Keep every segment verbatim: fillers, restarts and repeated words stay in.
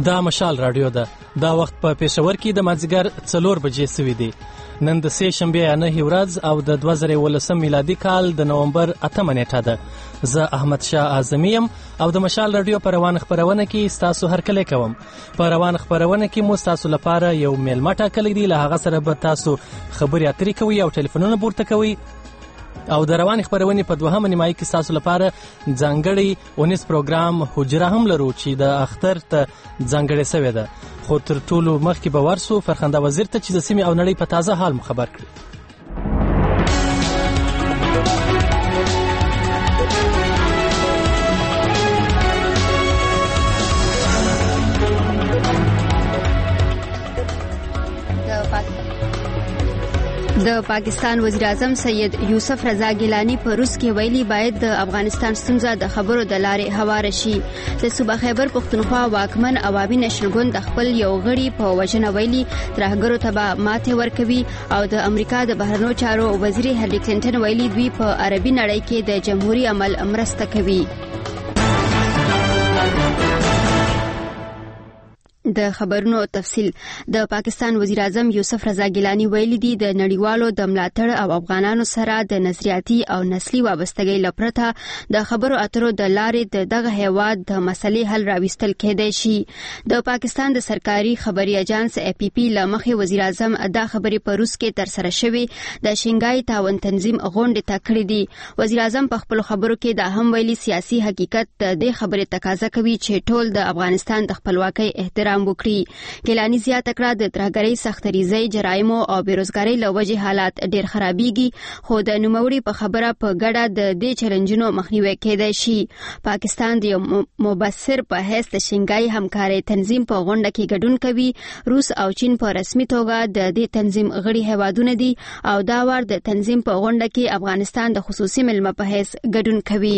دا مشال رادیو ده. دا وخت په پېښور کې د مازدیګر څلور بجې سوي دي. نن د سې شنبې نهمه ورځ او د دوه زره یولسم میلادي کال د نومبر اتمه نیټه ده. زه احمد شاه اعظمي یم او د مشال رادیو په روان خپرونه کې ستاسو هرکلی کوم. په روان خپرونه کې مو ستاسو لپاره یو میلمه ټاکلی دی. له هغه سره به تاسو خبرې اترې کوئ او ټلیفونونه پورته کوئ. او د روان خپرونې په دوهمه نیمایي کې ستاسو لپاره ځانګړی اونیز پروګرام حجره هم لرو چې د اختر ته ځانګړی سوی ده. خو تر ټولو مخکې به ورسو فرخنده وزیر ته چې د سیمې او نړۍ په تازه حال مو خبر کړي. د پاکستان وزیر اعظم سید یوسف رضا ګیلانی په روس کې ویلي باید د افغانستان ستونزه د خبرو د لارې هواره شي. د صوبه خیبر پښتونخوا واکمن عوامي نشل ګوند د خپل یو غړي په وژنه ویلي ترهګرو ته به ماتې ورکوي او د امریکا د بهرنیو چارو وزیر هیلری کلینټن ویلي دوی په عربي نړۍ کې د جمهوریت عمل مرسته کوي. د خبرونو تفصیل. د پاکستان وزیر اعظم یوسف رضا ګیلانی ویلي دي د نړیوالو د ملاتړ او افغانانو سره د نظریاتي او نسلي وابستګۍ لپاره د خبرو اترو د لارې د دغه هیواد د مسلې حل راوستل کېدای شي. د پاکستان د سرکاري خبري اجانس ای پی پی لمخې وزیر اعظم دا خبرې په روس کې تر سره شوې د شنګای تعاون تنظیم غونډې ته کړې دي. وزیر اعظم په خپل خبرو کې دا هم ویلي سیاسي حقیقت د دې خبرې تقاضا کوي چې ټول د افغانستان د خپلواکۍ احترام وکړي. ګیلانی زیاته کړه د ترهګرۍ سختریزۍ جرایمو او بیروزګارۍ له وجې حالات ډېر خرابېږي خو د نوموړي په خبره په ګډه د دې چیلنجونو مخنیوی کېدای شي. پاکستان د یو مبصر په حیث د شنګای همکارۍ تنظیم په غونډه کې ګډون کوي. روس او چین په رسمي توګه د دې تنظیم غړي هیوادونه دي او دا وار د تنظیم په غونډه کې افغانستان د خصوصي مېلمه په حیث ګډون کوي.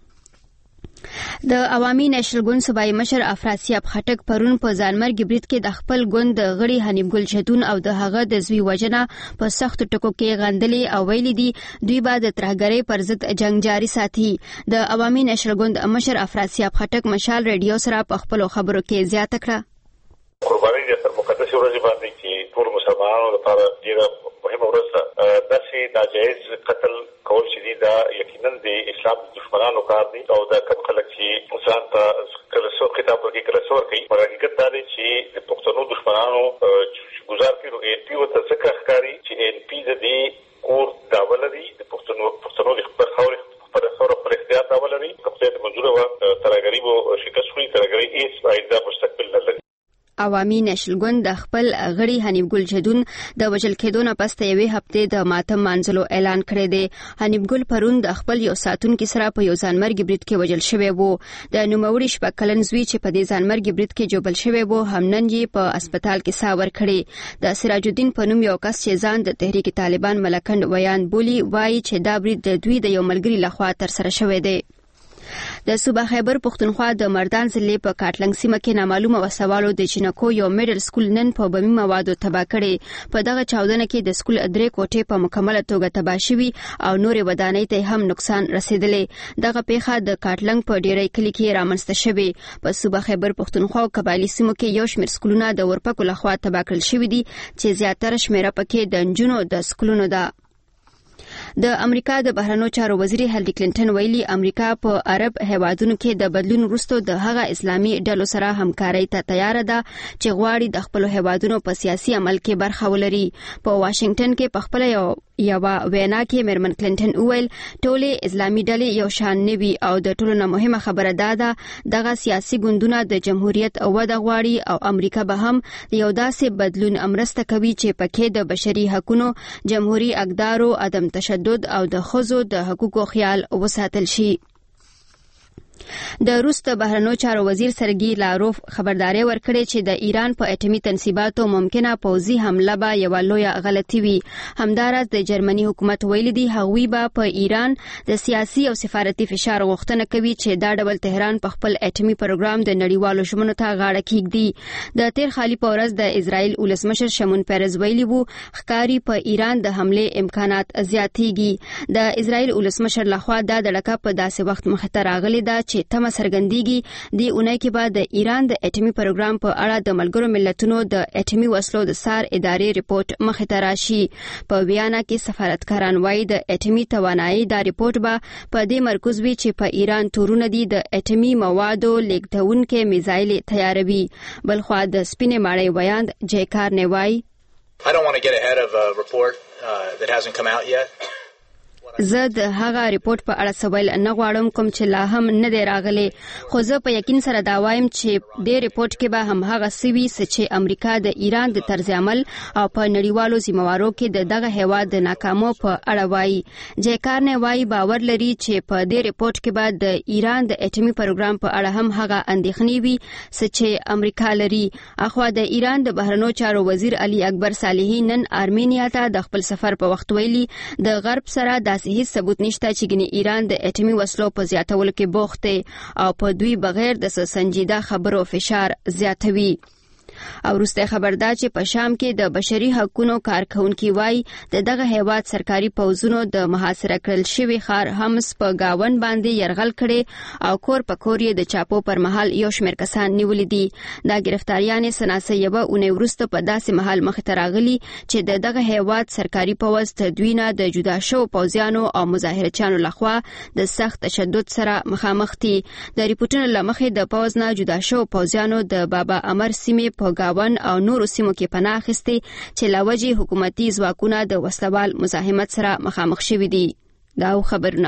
د عوامي نشل ګوند صوبایي مشر افراسیاب خټک پرون په ځانمرګي برید کې د خپل ګوند د غړي حنیف ګل شتون او د هغه د زوی وژنه په سختو ټکو کې غندلې او ویلي دي دوی به د ترهګرۍ پر ضد جنگ جاري ساتي. د عوامي نشل ګوند مشر افراسیاب خټک مشال ریډیو سره په خپل خبرو کې زیاته کړه. قرباني د مقدس ورځ باندې چې ټول مسلمانانو لپاره ډیره مهمه ورځ ده. داسې ناجایز قتل کول چې دی دا یقینا د اسلام دشمنانو کار دی او دا کوم خلک چې ځان ته کله څو خطاب ورکوي کله څو ورکوي. پر حقیقت دا دی چې د پښتنو دشمنانو ګزار کړي نو این پي ورته ځکه ښکاري چې این پي د دې کور دعوه لري د پښتنو پښتنو د خپل خاورې خپل خاورې خپل اختیار دعوه لري. که خدای ته منظوره وه ترهګري به شکست خوري. ترهګري هېڅ آینده مستقبل نه لري. عوامي نشل ګوند د خپل غړي حنیف ګل شتون د وژل کېدو نه پس ته یوې هفتې د ماتم مانځلو اعلان کړی دی. حنیف ګل پرون د خپل یو ساتونکي سره په یو ځانمرګي برید کې وژل شوی و. د نوموړي شپږ کلن زوی چې په دې ځانمرګي برید کې جوبل شوی و هم نن یې په هسپتال کې ساه ورکړې. د سراج الدین په نوم یو کس چې ځان د تحریک طالبان ملکنډ ویان بولي وایي چې دا برید د دوی د یو ملګري لخوا ترسره شوی دی. د صوبه خیبر پښتونخوا د مردان ضلع په کاټلنګ سیمه کې نامعلومه وسوالو د جنکو یو میډل سکول نن په بمي موادو تباه کړي. په دغه چاودنه کې د سکول درې کوټې په مکمله توګه تباه شوي او نورې ودانۍ ته هم نقصان رسیدلی. دغه پیښه د کاټلنګ په ډیری کلي کې رامنځته شوې. په صوبه خیبر پښتونخوا او قبایلي سیمو کې یو شمېر سکولونه د ورپکو لخوا تباه کړل شوي دي چې زیاتره شمېره پکې د نجونو د سکولونو ده. د امریکا د بهرنیو چارو وزیر هیلری کلینټن ویلي امریکا په عرب هیوادونو کې د بدلون وروسته د هغه اسلامي ډلو سره همکارۍ ته تیار ده چې غواړي د خپل هیوادونو په سیاسي عمل کې برخه ولري. په واشنگټن کې په خپل یو یوه وینا کې میرمن کلینټن وویل ټولې اسلامي ډلې یو شان نه وي او د ټولو نه مهمه خبره دا ده دغه سیاسي ګوندونه د جمهوریت وده غواړي او امریکا به هم یو داسې بدلون مرسته کوي چې پکې د بشري حقوقو، جمهوریت اقدارو، عدم تشدد او د ښځو د حقوقو خیال وساتل شي. د روس د بهرنیو چارو وزیر سرګي لاروف خبرداري ورکړې چې د ایران په اټومي تنصیباتو ممکنه پوځي حمله به یو لویه غلطي وي. همداراز د جرمني حکومت ویلي دی هغوی به په ایران د سیاسي او سفارتي فشار غوښتنه کوي چې دا ډول تهران په خپل اټومي پروګرام د نړیوالو ژمنو ته غاړه کیږدي. د تیر خالي په ورځ د اسرائیل ولسمشر شمون پیرز ویلي وو ښکاری په ایران د حمله امکانات زیاتېږي. د اسرائیل ولسمشر لخوا دا دړکه په داسې وخت مخ ته راغلې ده چې تمه څرګندېږي د اونۍ کې به د ایران د اټومي پروګرام په اړه د ملګرو ملتونو د اټومي وسلو د سار ادارې ریپورت مخې ته راشي. په ویانا کې سفارتکاران وایي د اټومي توانایي دا ریپورت به په دې مرکز وي چې په ایران تورونه دي د اټومي موادو لیږدونکي میزایل تیاروي. بلخوا د سپینې ماڼۍ ویاند جیکار نیوای I don't want to get ahead of a report uh, that hasn't come out yet. زه د هغه ریپورت په اړه سوال نه غواړم کوم چې لا هم نه دی راغلی، خو زه په یقین سره دا وایم چې د ریپورت کې به هم هغه سوي چې امریکا د ایران د طرز عمل او په نړیوالو ذمہوارو کې د دغه هیواد د ناکامو په اړه وایي. جیکار نه وایي باور لري چې په دې ریپورت کې به د ایران د اټومي پروګرام په اړه هم هغه اندېښنې وي چې امریکا لري. اخوا د ایران د بهرنیو چارو وزیر علي اکبر صالحي نن ارمینیا ته د خپل سفر په وخت ویلي د غرب سره د هیڅ ثبوت نشته چې ګنې ایران د اټومي وسلو په زیاتولو کې بوخت دی او په دوی بغیر د سنجیده خبرو فشار زیاتوي. او وروسته خبر دا چې په شام کې د بشري حقوقو کارکونکي وای د دغه هیواد سرکاري پوځونو د محاصره کړل شوی خار همس په گاون باندې يرغل کړي او کور په کور یې د چاپو پر مهال یو شمېر کسان نیولې دي. دا گرفتاریان سناسه یو اونۍ وروسته په داسې مهال مخ ته راغلي چې د دغه هیواد سرکاري پوځ تدوینه د جدا شو پوځیانو او مظاهرچیانو لخوا د سخت تشدد سره مخامخ دي. د ریپورتونو لمخې د پوځ نه جدا شو پوځیانو د بابا امر سیمې په گاون او نورو سیمو کې پناه اخیستي چې لاوجه حکومتي ځواکونه د وسلوال مزاحمت سره مخامخ شوي دي. دا خبرونه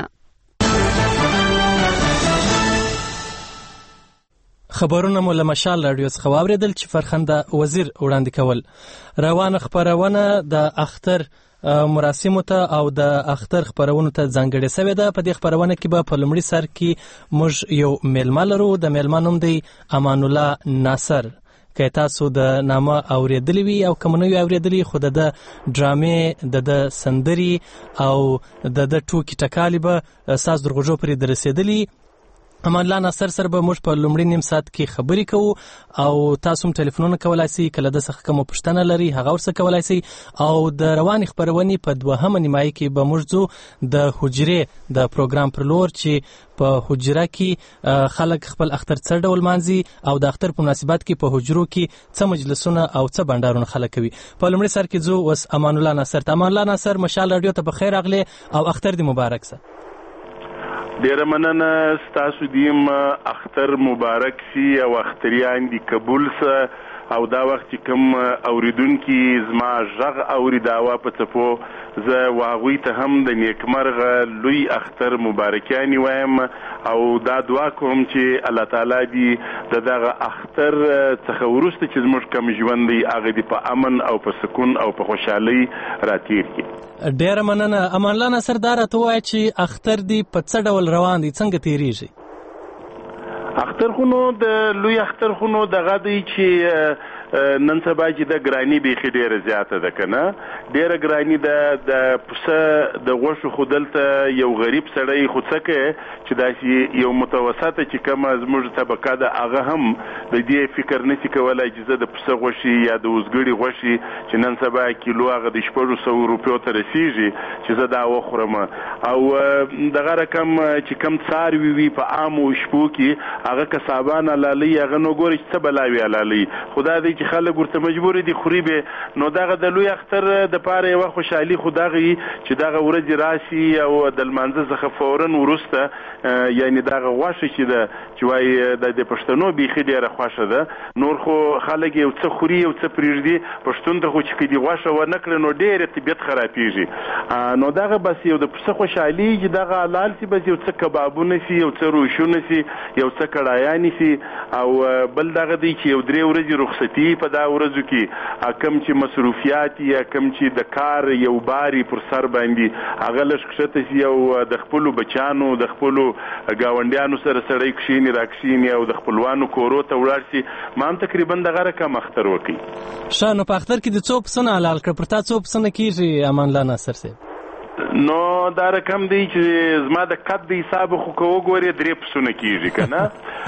خبرونه مو له مشال رادیو څخه واوریدل چې فرخنده وزیر وړاندې کول. روانه خبرونه د اختر مراسمو ته او د اختر خبرونو ته ځانګړې شوې ده. په دې خبرونه کې به په لومړي سر کې موږ یو میلمه لرو. د میلمه نوم دی امان الله ناصر. که تاسو د نامه اوریدلی وي او کوم نه وي اوریدلی خو د ډرامې د د سندري او د د ټوکی ټکالي به ساز درغجو پرې درسېدلی. امان الله ناصر سره به موږ په لومړي نیم ساعت کې خبرې کوو او تاسو هم ټلیفونونه کولای شئ کله د څخه کوم پوښتنه لري هغه ورسره کولای شئ. او د روانې خبرونې په دوهمه نیمایي کې به موږ ځو د حجرې د پروګرام پر لور چې په حجره کې خلک خپل اختر څه ډول مانځي او د اختر په مناسبت کې په حجرو کې څه مجلسونه او څه بندارونه خلک کوي. په لومړي سر کې ځو اوس امان الله ناصر ته. امان الله ناصر مشال رادیو ته بخیر راغلی او اختر دې مبارک سه. ډیره مننه ستاسو دیم اختر مبارک سی او اختریان دی قبول سه او دا وخت کوم اوریدونکو زما ژغ اوري داوا په څپو زه واغوي ته هم د نیکمرغه لوی اختر مبارکانی وایم او دا دعا کوم چې الله تعالی دې دغه اختر څخه ورسته چې زموږ کوم ژوند دی هغه دې په امن او په سکون او په خوشحالي راتیر کړي. ډیره مننه. امان الله ناصر دا راته وایي چې اختر دې په څه ډول روان دي، څنګه تیریږي؟ اختر خونو د لوی اختر خونو دغه دی چې نن سبا چې د ګرانی بیخي ډیره زیاته ده کنه. ډیره ګرانی ده د پسه د غوښو خودل ته یو غریب سړی خو څکه چې داسې یو متوسطه چې کوم زموږ طبقه ده هغه هم د دې فکر نشي کولای چې زه د پسه غوښي یا د وزګړي غوښي چې نن سبا کیلو هغه د شپږ سوه روپیو ته رسیږي چې زه دا وخورم او دغه رقم چې کم څاروي وي په عامو شپو کې هغه کسابان لالی هغه نو ګوري چې څه بلاوي لالی خدای دې چې خلک ورته مجبور دي خوري به نو دغه د لوی اختر د پاره یو خوشحالي خدای چې دغه ورځ راشي او د لمانځه څخه فورا ورسته یعنی دغه غوښه چې د چې وای د پښتنو بیخي ډیره خوښه ده. نور خو خلک یو څه خوري یو څه پریږدي پښتون ته خو چې کدي غوښه و نکړي نو ډیره طبيعت خرابېږي. نو دغه بس یو د پسه خوشحالي چې دغه حلال سي بس یو څه کبابونه سي یو څه روشونه سي یو څه کړایانی سي او بل دغه دی چې یو درې ورځې رخصتي په دا ورځو کې کم چې مصروفیات یا کم چې د کار یو باری پر سر باندې هغه لشکته سي او د خپل بچانو د خپل گاونډیانو سره سړی کښینی راکښینی او د خپلوانو کورو ته وړل سي مان تقریبا دغه رقم اختر وکي. شانو په اختر کې د څو پسنه حلال کړ پر تا څو پسنه کیږي امان الله ناصر سي؟ نو دا رقم دی چې زما د قد د حساب خو کو وګوري درې پسونه کیږي کنه.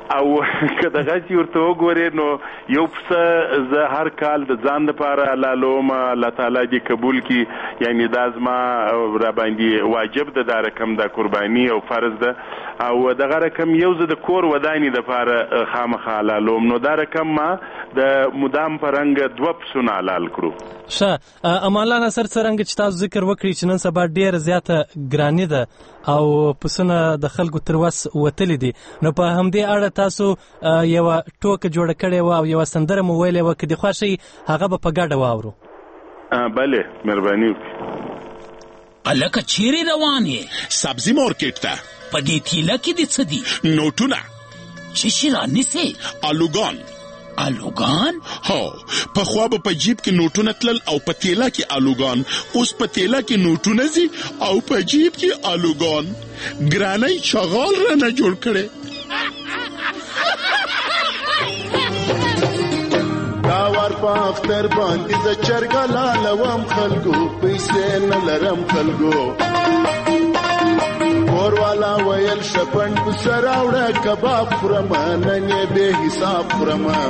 او که دغه چې ورته وګورې نو یو پسه زه هر کال د ځان لپاره لالوم، الله تعالی دې قبول کړي، یعنی دا زما را باندې واجب ده، دا رقم د قرباني او فرض ده، او دغه رقم یو زه د کور ودانې دپاره خامخا حلالوم، نو دا رقم ما د مدام په رنګ دوه پسونه حلال کړو. ښه امان الله ناصر، څرنګه چې تاسو ذکر وکړي چې نن سبا ډېره زیاته ګراني ده او پسونه د خلکو تر وس وتلي دي، نو په همدې اړه تاسو یوه ټوکه جوړه کړې وه او یوه سندره مو ویلې وه، که دې خوښ شي هغه به په ګډه واورو. بله مهرباني وکړي. هلکه چیرې روان یې؟ سبزي مارکیټ ته. په دې تیله کې دې څه دي؟ نوټونه. څه شي رانیسې؟ الوګان. الوګان؟ هو، پخوا به په جیب کې نوټونه تلل او په تیله کې الوګان، اوس په تیله کې نوټونه ځي او په جیب کې الوګان. ګرانۍ چغال رانه جوړ کړی. دا وار په اختر باندې د چرګه لالوم خلکو، پیسې نه لرم خلکو. کور والا ویل شپن په سر راوړه کباب خورم، نن یې بې حساب خورم. ما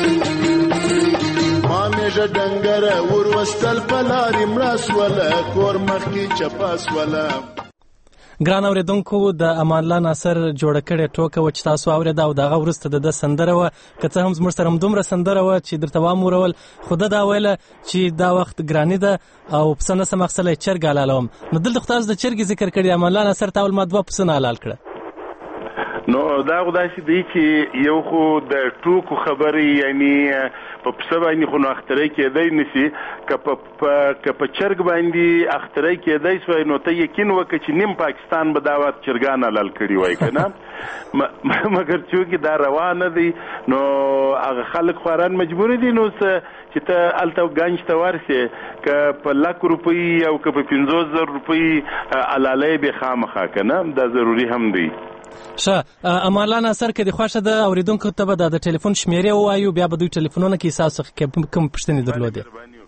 میژه ډنګره ور وستل په لارې مړه سوله، کور مخکې چپه سوله. ګران اورېدونکو، د امان الله ناصر جوړه کړې ټوکه وه چې تاسو اورېده او د هغه وروسته د ده سندره وه، که څه هم زموږ سره همدومره سندره وه چې درته وامورول، خو ده دا ویله چې دا وخت ګراني ده او پسه نسم اخیستلی، چرګ حلالوم. نو دلته خو تاسو د چرګې ذکر کړي، امان الله ناصر ته اول ما دوه پسونه حلال کړه. نو دا خو داسې دی چې یو خو د ټوکو خبرې، یعنی په پسه باندې خو نو اختری کېدی نشي، که په چرګ باندې اختری کېدی شوی نو ته یقین وکړه چې نیم پاکستان به دا وخت چرګان حلال کړي وای که نه. مګر چونکې دا روا نه دی نو هغه خلک خواران مجبور دي، نو چې ته هلته ګنج ته ورسې، که په لک روپۍ او که په پنځوس زر روپۍ حلالۍ به خامخا که نه، دا ضروري هم دی. ښه امان الله ناصر، که دې خوښه ده اورېدونکو ته به د ټلیفون شمېرې ووایو، بیا به دوی ټلیفونونه کې ستاسو څخه کوم پوښتنې درلودې.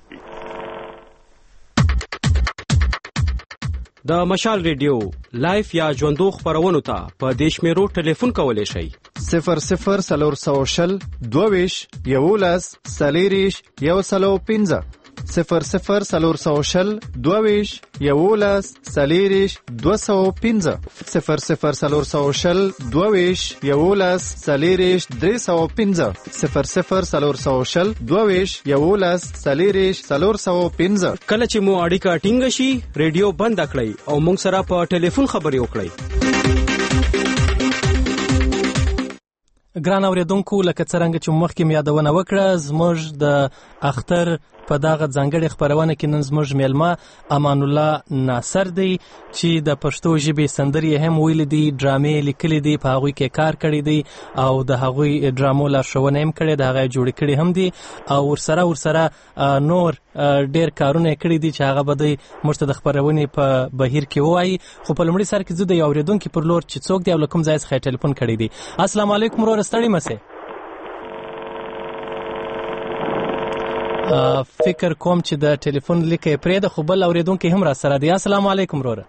د مشال ریډیو لایف یا ژوندو خپرونو ته په دې شمېرو ټلیفون کولی شئ: صفر صفر څلور سوه شل دوه ویشت یولس څلېرویشت یو سلو پنځه، صفر صفر څلور سوه شل دوه ویشت یولس څلېرویشت دوه سوه پنځه، صفر صفر څلور سوه شل دوه ویشت یولس څلېرویشت درې سوه پنځه، صفر صفر څلور سوه شل دوه ویشت یولس څلېرویشت څلور سوه پنځه. کله چې مو اړیکه ټینګه شي ریډیو بنده کړئ او موږ سره په ټلیفون خبرې وکړئ. ګران اورېدونکو، لکه څرنګه چې مخکې مې یادونه وکړه، زموږ د اختر په دغه ځانګړې خپرونه کې نن زموږ میلمه امان الله ناصر دی چې د پښتو ژبې سندرې هم ویلي دي، ډرامې لیکلي دي، په هغوی کې کار کړی دی او د هغوی ډرامو لارښوونه هم کړې ده، هغه یې جوړې کړي هم دي او ورسره ورسره نور ډېر کارونه یې کړي دي چې هغه به دی موږ ته د خپرونې په بهیر کې ووایي. خو په لومړي سر کې زه د یو اورېدونکي پر لور چې څوک دی او له کوم ځای څخه یې ټلیفون کړی دی. السلام علیکم وروره، ستړي مه سئ. فکر کوم چې د ټلیفون لیکه یې پرېږده، خو بل اورېدونکی هم را سره دی. السلام علیکم وروره.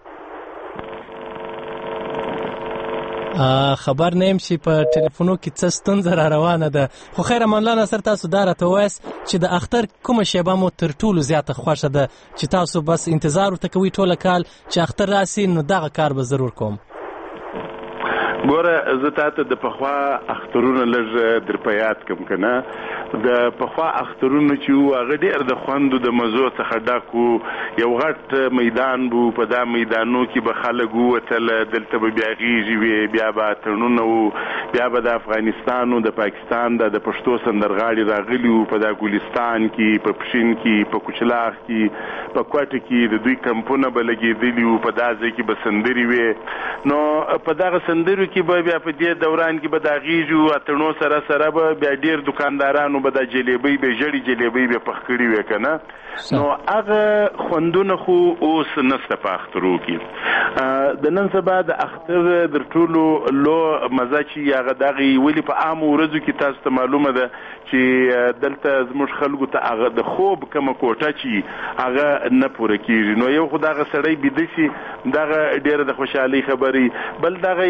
خبر نه یم چې په ټلیفونو کې څه ستونزه را روانه ده، خو خیر امان الله ناصر، تاسو دا راته ووایاست چې د اختر کومه شیبه مو تر ټولو زیاته خوښه ده چې تاسو بس انتظار ورته کوئ ټوله کال چې اختر راسي نو دغه کار به ضرور کوم؟ ګوره، زه تاته د پخوا اخترونه لږ در په یاد کړم که نه. د پخوا اخترونه چې وو هغه ډېر د خوندو د مزو څخه ډک وو. یو غټ میدان بو، په دا میدانو کې به خلک ووتل، دلته به بیا غېږې وې، بیا به اتڼونه وو، بیا به د افغانستان او د پاکستان د پښتو سندرغاړي راغلي وو، په دا ګلستان کې، په پښین کې، په کوچلاغ کې، په کوټه کې د دوی کمپونه به لګېدلي وو، په دا ځای کې به سندرې وې. نو په دغه سندرو کې به بیا په دې دوران کې به د غېږو اتڼو سره سره به بیا ډېر دوکاندارانو به د جلیبۍ به ژړې جلیبۍ به پخ کړي وې که نه. نو هغه خوندونه خو اوس نشته په اخترو کې. د نن سبا د اختر در ټولو لو مزه چې هغه دغه ولې په عامو ورځو کې تاسو ته معلومه ده چې دلته زموږ خلکو ته هغه د خوب کومه کوټه چې هغه نه پوره کېږي. نو یو خو دغه سړی بیده شي، دغه ډېره د خوشحالۍ خبرې، بل دغه یعنې درې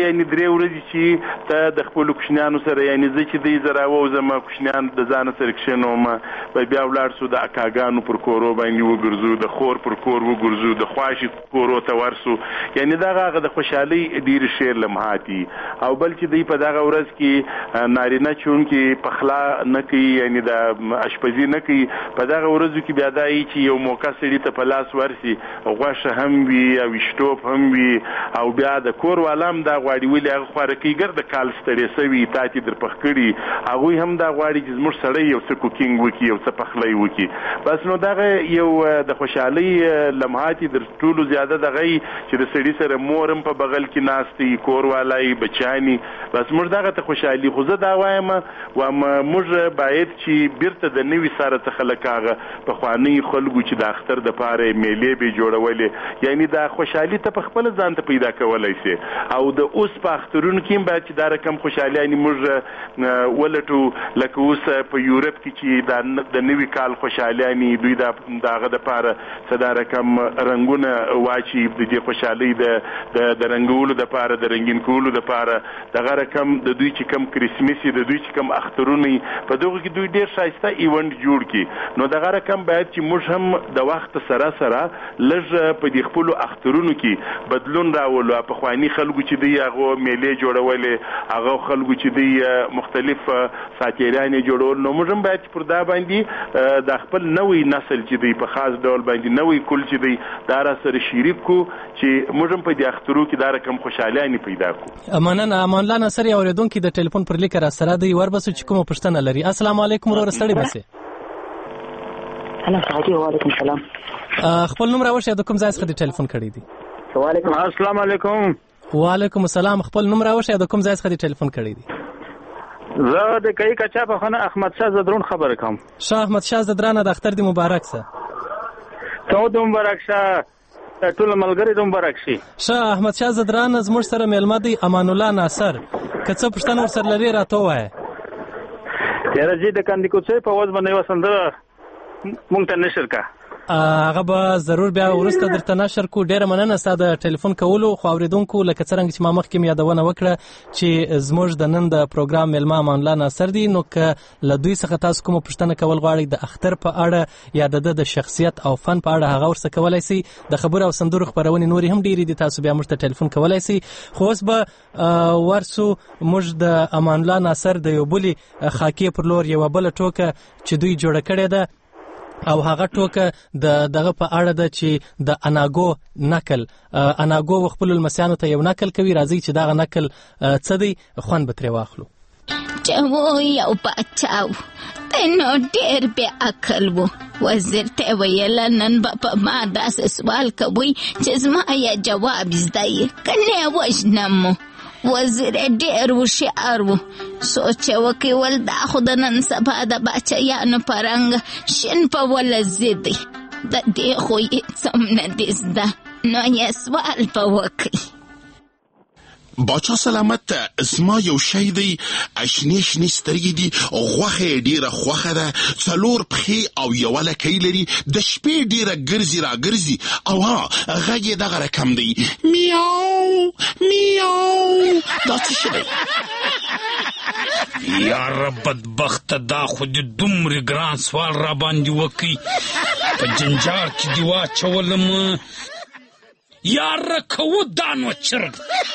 درې ورځې چې ته د خپلو کوچنیانو سره یعنې زه چې دی زه راووځم کوچنیان د ځانه سره کښېنوم به بیا ولاړ سو د اکاګانو پر کورو باندې وګرځو د خور پر کور وګرځو د خواشي کورو ته ورسو یعنې دغه هغه د خوشحالۍ ډېرې شعر لمحات دي او بل چې دی په دغه ورځ کې نارینه چونکې پخلا نه کوي یعنې د اشپزي نه کوي په دغه ورځو کې بیا دا یي چې یو موقع سړي ته په لاس ورسي غوښه هم وي او ویشتوب هم وي او بیا د کور والا هم دا غواړي ولې هغه خوارکۍ ګر د کال ستړی سوي تاتې در پخ کړي هغوی هم دا غواړي چې زموږ سړی یو څه کوکینګ وکړي یو څه پخلی وکړي بس نو دغه یو د خوشحالۍ لمحات در ټولو زیاده دغه چې د سړي سره مور هم په بغل کې ناست وي کور والا یې بچیان بس موږ دغه ته خوشحالي خو زه دا وایم وایم موږ باید چې بیرته د نوي سره څخه لکه هغه پخواني خلکو چې د اختر دپاره میلې به جوړولې یعنې دا خوشحالي ته په خپله ځان ته پیدا کولی سي او د اوس په اخترونو کې هم باید چې دا رقم خوشحالي یعنې موږ ولټو لکه اوس په یورپ کې چې د نوي کال خوشحالیانې دوی د هغه دپاره څه دا رقم رنګونه واچي د دې خوشحالۍ د رنګولو دپاره د رنګین کولو دپاره دغه رقم د دوی چې کم کرسمس د دوی چې کم اخترونه په دغه کې دوی ډېر ښایسته ایونټ جوړ کړي نو دغه رقم باید چې موږ هم د وخت سره سره لږ په دې خپلو اخترونو کې بدلون راولو پخواني خلکو چې دوی هغه میلې جوړولې هغه خلکو چې دوی مختلف ساتیرانې جوړول نو موږ هم باید پر دا باندې د خپل نوی نسل چې دوی په خاص ډول باندې نوی کل چې دوی دا را سره شریک کو چې موږ هم په دې اخترو کې دا رقم خوشحالیانې پیدا کړو. مننه امان الله ناصر یو اورېدونکي د ټلیفون پر لیک را سره دی وربسو چې کومه پوښتنه لري. السلام علیکم وروره ستړي بسې. وعلیکم السلام. خپل نوم راوښیه د کوم ځای څخه دې ټلیفون کړی دی؟ وعلیکم السلام علیکم. وعلیکم السلام. خپل نوم راوښیه د کوم ځای څخه دې ټلیفون کړی دی؟ زه د کای کچا په خانه احمد شاه زدرون خبر کوم. شاه احمد شاه زدران د اختر دی مبارک سه. تو د مبارک شه ټول ملګری د مبارک شي. شاه احمد شاه زدران زموږ سره میلمه دی امان الله ناصر. که څه پوښتنه ورسره لري راته ووایه. یاره جی د کاندي کوڅې په وځ باندې یوه سندره مونږ ته نشر کا. هغه به ضرور بیا وروسته درته نشر کو. ډېره مننه ستا د ټلیفون کولو. خو اورېدونکو لکه څرنګه چې ما مخکې م یادونه وکړه چې زموږ د نن د پروګرام میلمه امان الله ناصر دی نو که له دوی څخه تاسو کومه پوښتنه کول غواړئ د اختر په اړه یا د ده د شخصیت او فن په اړه هغه ورسره کولی سئ. د خبرو او سندرو خپرونې نورې هم ډېرې دي تاسو بیا موږ ته ټلیفون کولی سئ. خو اوس به ورسو موږ د امان الله ناصر د یو بلې خاکې پر لور یوه بله ټوکه چې دوی جوړه کړې ده او هغه ټوکه د دغه په اړه ده چې د اناګو نکل اناګو خپلو لمسیانو ته یو نکل کوي. راځئ چې دغه نکل څه دی خوند به ترې واخلو. چې و یو باچا و دی نو ډېر بې عقل و. وزیر ته یې ویله نن به په ما داسې سوال کوئ چې زما یې جواب زده یې که نه یې وژنم. وزیر ډېر هوښیار و. سوچ یې وکړي ول دا خو د نن سبا د باچایانو په رنګ شین په ولځې دی د دې خو یې څه هم نه دي زده نو یې سوال په وکړي. باچا سلامت زما یو شی دی اشنې شنې سترګې دي غوښه یې ډېره خوښه ده څلور پښې او یوه لکۍ لري د شپې ډېره ګرځي را ګرځي او ها غږ یې دغه رقم دی میاو میاو. دا څه شی دی؟ یاره بدبخته دا خو دې دومرې ګران سوال را باندې وکړي په جنجار کې دې واچولم. یاره کوو دا نو چرګ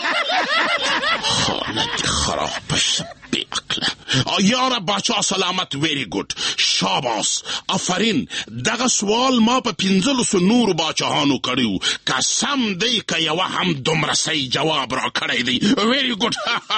خانه دې خرابه شه بې عقله. یاره باچا سلامت ویری ګډ شاباس افرین. دغه سوال ما په پنځلسو نورو باچاهانو کړی و. قسم دی که یوه هم دومره صحیح جواب را کړی دی. ویری ګډ.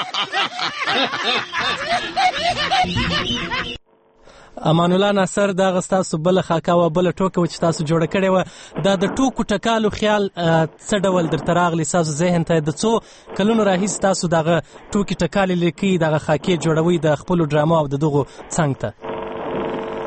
امان الله ناصر دغه ستاسو بله خاکه وه بله ټوکه وه چې تاسو جوړه کړې وه. دا د ټوکو ټکالو خیال څه ډول درته راغلی ستاسو ذهن ته؟ د څو کلونو راهیسې تاسو دغه ټوکې ټکالې لیکئ دغه خاکې جوړوئ د خپلو ډرامو او د دغو څنګ ته؟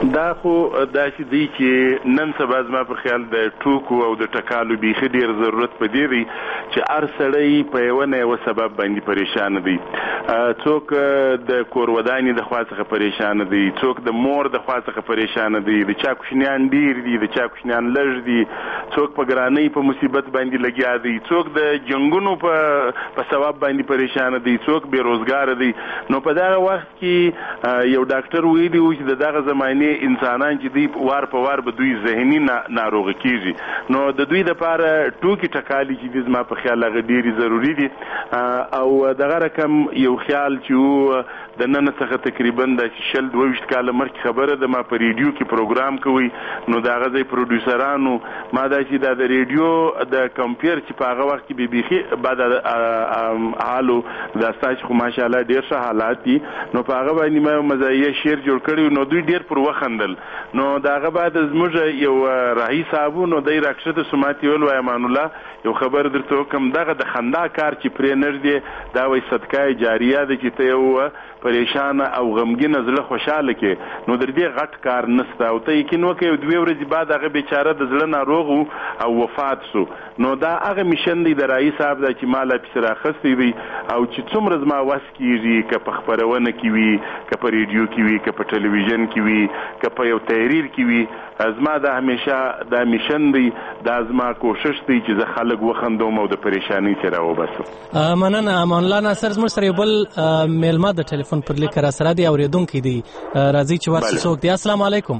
دا خو داسې دی چې نن سبا زما په خیال د ټوکو او د ټکالو بیخي ډېر ضرورت په دې دی چې هر سړی په یوه نه یوه سبب باندې پریشانه دی. څوک د کور ودانې د خوا څخه پریشانه دی، څوک د مور د خوا څخه پریشانه دی، د چا کوچنیان ډېر دي، د چا کوچنیان لږ دي، څوک په ګرانۍ په مصیبت باندې لګیا دی، څوک د جنګونو په په سبب باندې پریشانه دی، څوک بېروزګاره دی. نو په دغه وخت کې یو ډاکټر ویلي و چې د دغه زمانې انسانان چې دی وار په وار به دوی ذهني ناروغه کیږي. نو د دوی دپاره ټوکې ټکالي چې دي زما په خیال هغه ډېرې ضروري دي. او دغه رقم یو خیال چې و د نن څخه تقریبا د شل دوه ویشت کاله مخکې خبره ده، ما په ریډیو کې پروګرام کوي، نو د هغه ځای پروډیوسرانو ما دا چې دا د ریډیو د کمپیر چې په هغه وخت کې به بیخي بعد حالو دا ستاسو خو ماشاءالله ډېر ښه حالات دي، نو په هغه باندې ما مزایه شعر جوړ کړی، نو دوی ډېر پر وخندل. نو د هغه بعد زموږ یو راهي صاحبو نو دی راکښته سو ماته ویل وای امان الله یو خبر درته وکم، دغه د خندا کار چې پرې نږدې دا وایي صدقه جاریه ده چې ته یو پریشانه او غمګینه زړه خوشحاله کې، نو در دې غټ کار نسته. او ته یقین وکړې دوې ورځې بعد هغه بیچاره د زړه ناروغ او وفات سو. نو دا هغه میشن دی د رئیس صاحب دا چې ما لا پسې راخستی دی، او چې څومره زما وس کېږي که په خپرونه کې وي، که په ریډیو کې وي، که په ټلویزیون کې وي، که په یو تحریر کې وي، زما دا همیشه دا میشن دی، دا زما کوشش دی چې زه خلک وخندوم او د پریشانۍ څخه راوباسم. مننه. امان الله ناصر زموږ سره یو بل میلمه د ټلیفون پر لیک را سره دی، اورېدونکی دی، راځي چې ورسې څوک دی. السلام علیکم.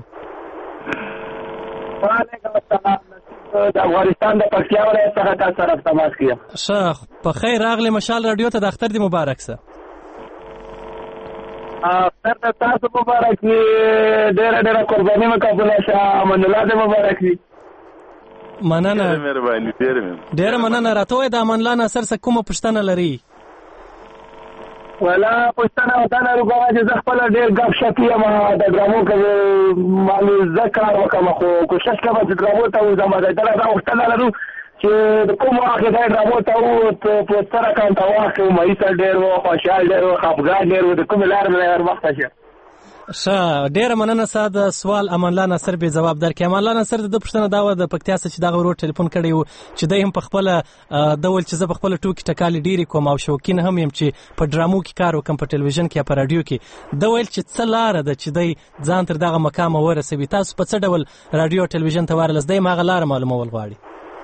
وعلیکم السلام. د افغانستان د پکتیا ولایت څخه تاسو سره تماس کیم. ښه په خیر راغلی. مشال رادیو ته د اختر دی مبارک سه. اختر ته تاسو مبارک وي، ډېره ډېره قرباني مو قبوله شه. امان الله دې مبارک وي. مننه. ډېره مهرباني. ډېره مننه. راته وایه د امان الله ناصر څه کومه پوښتنه لري؟ ولا پښتنه او دا لرو کومه چې زه خپله ډېر ګپ شپ یم د ډرامو کې معلوم زه کار وکړم، خو کوشش کوم چې ډرامو ته وځم. دا دا پوښتنه لرو چې د کوم وخت دا ډرامو ته و په ستر اکاونټ واخلو، مایسر ډېر و، خوشحال ډېر و، خفګان ډېر و، د کومې لارې نه هر وخت شه. ښه ډېره مننه. ستا د سوال امان الله ناصر بې ځواب درکړي. امان الله ناصر د ده پوښتنه دا وه د پکتیا څخه چې دغه ورور ټلیفون کړی و چې دی هم په خپله ده ویل چې زه په خپله ټوکې ټکالې ډېرې کوم او شوقین هم یم چې په ډرامو کې کار وکړم، په ټلویزیون کې یا په راډیو کې. ده ویل چې څه لاره ده چې دی ځان تر دغه مقامه ورسوي. تاسو په څه ډول راډیو او ټلویزیون ته ورلس؟ دی هم هغه لاره معلومول غواړي.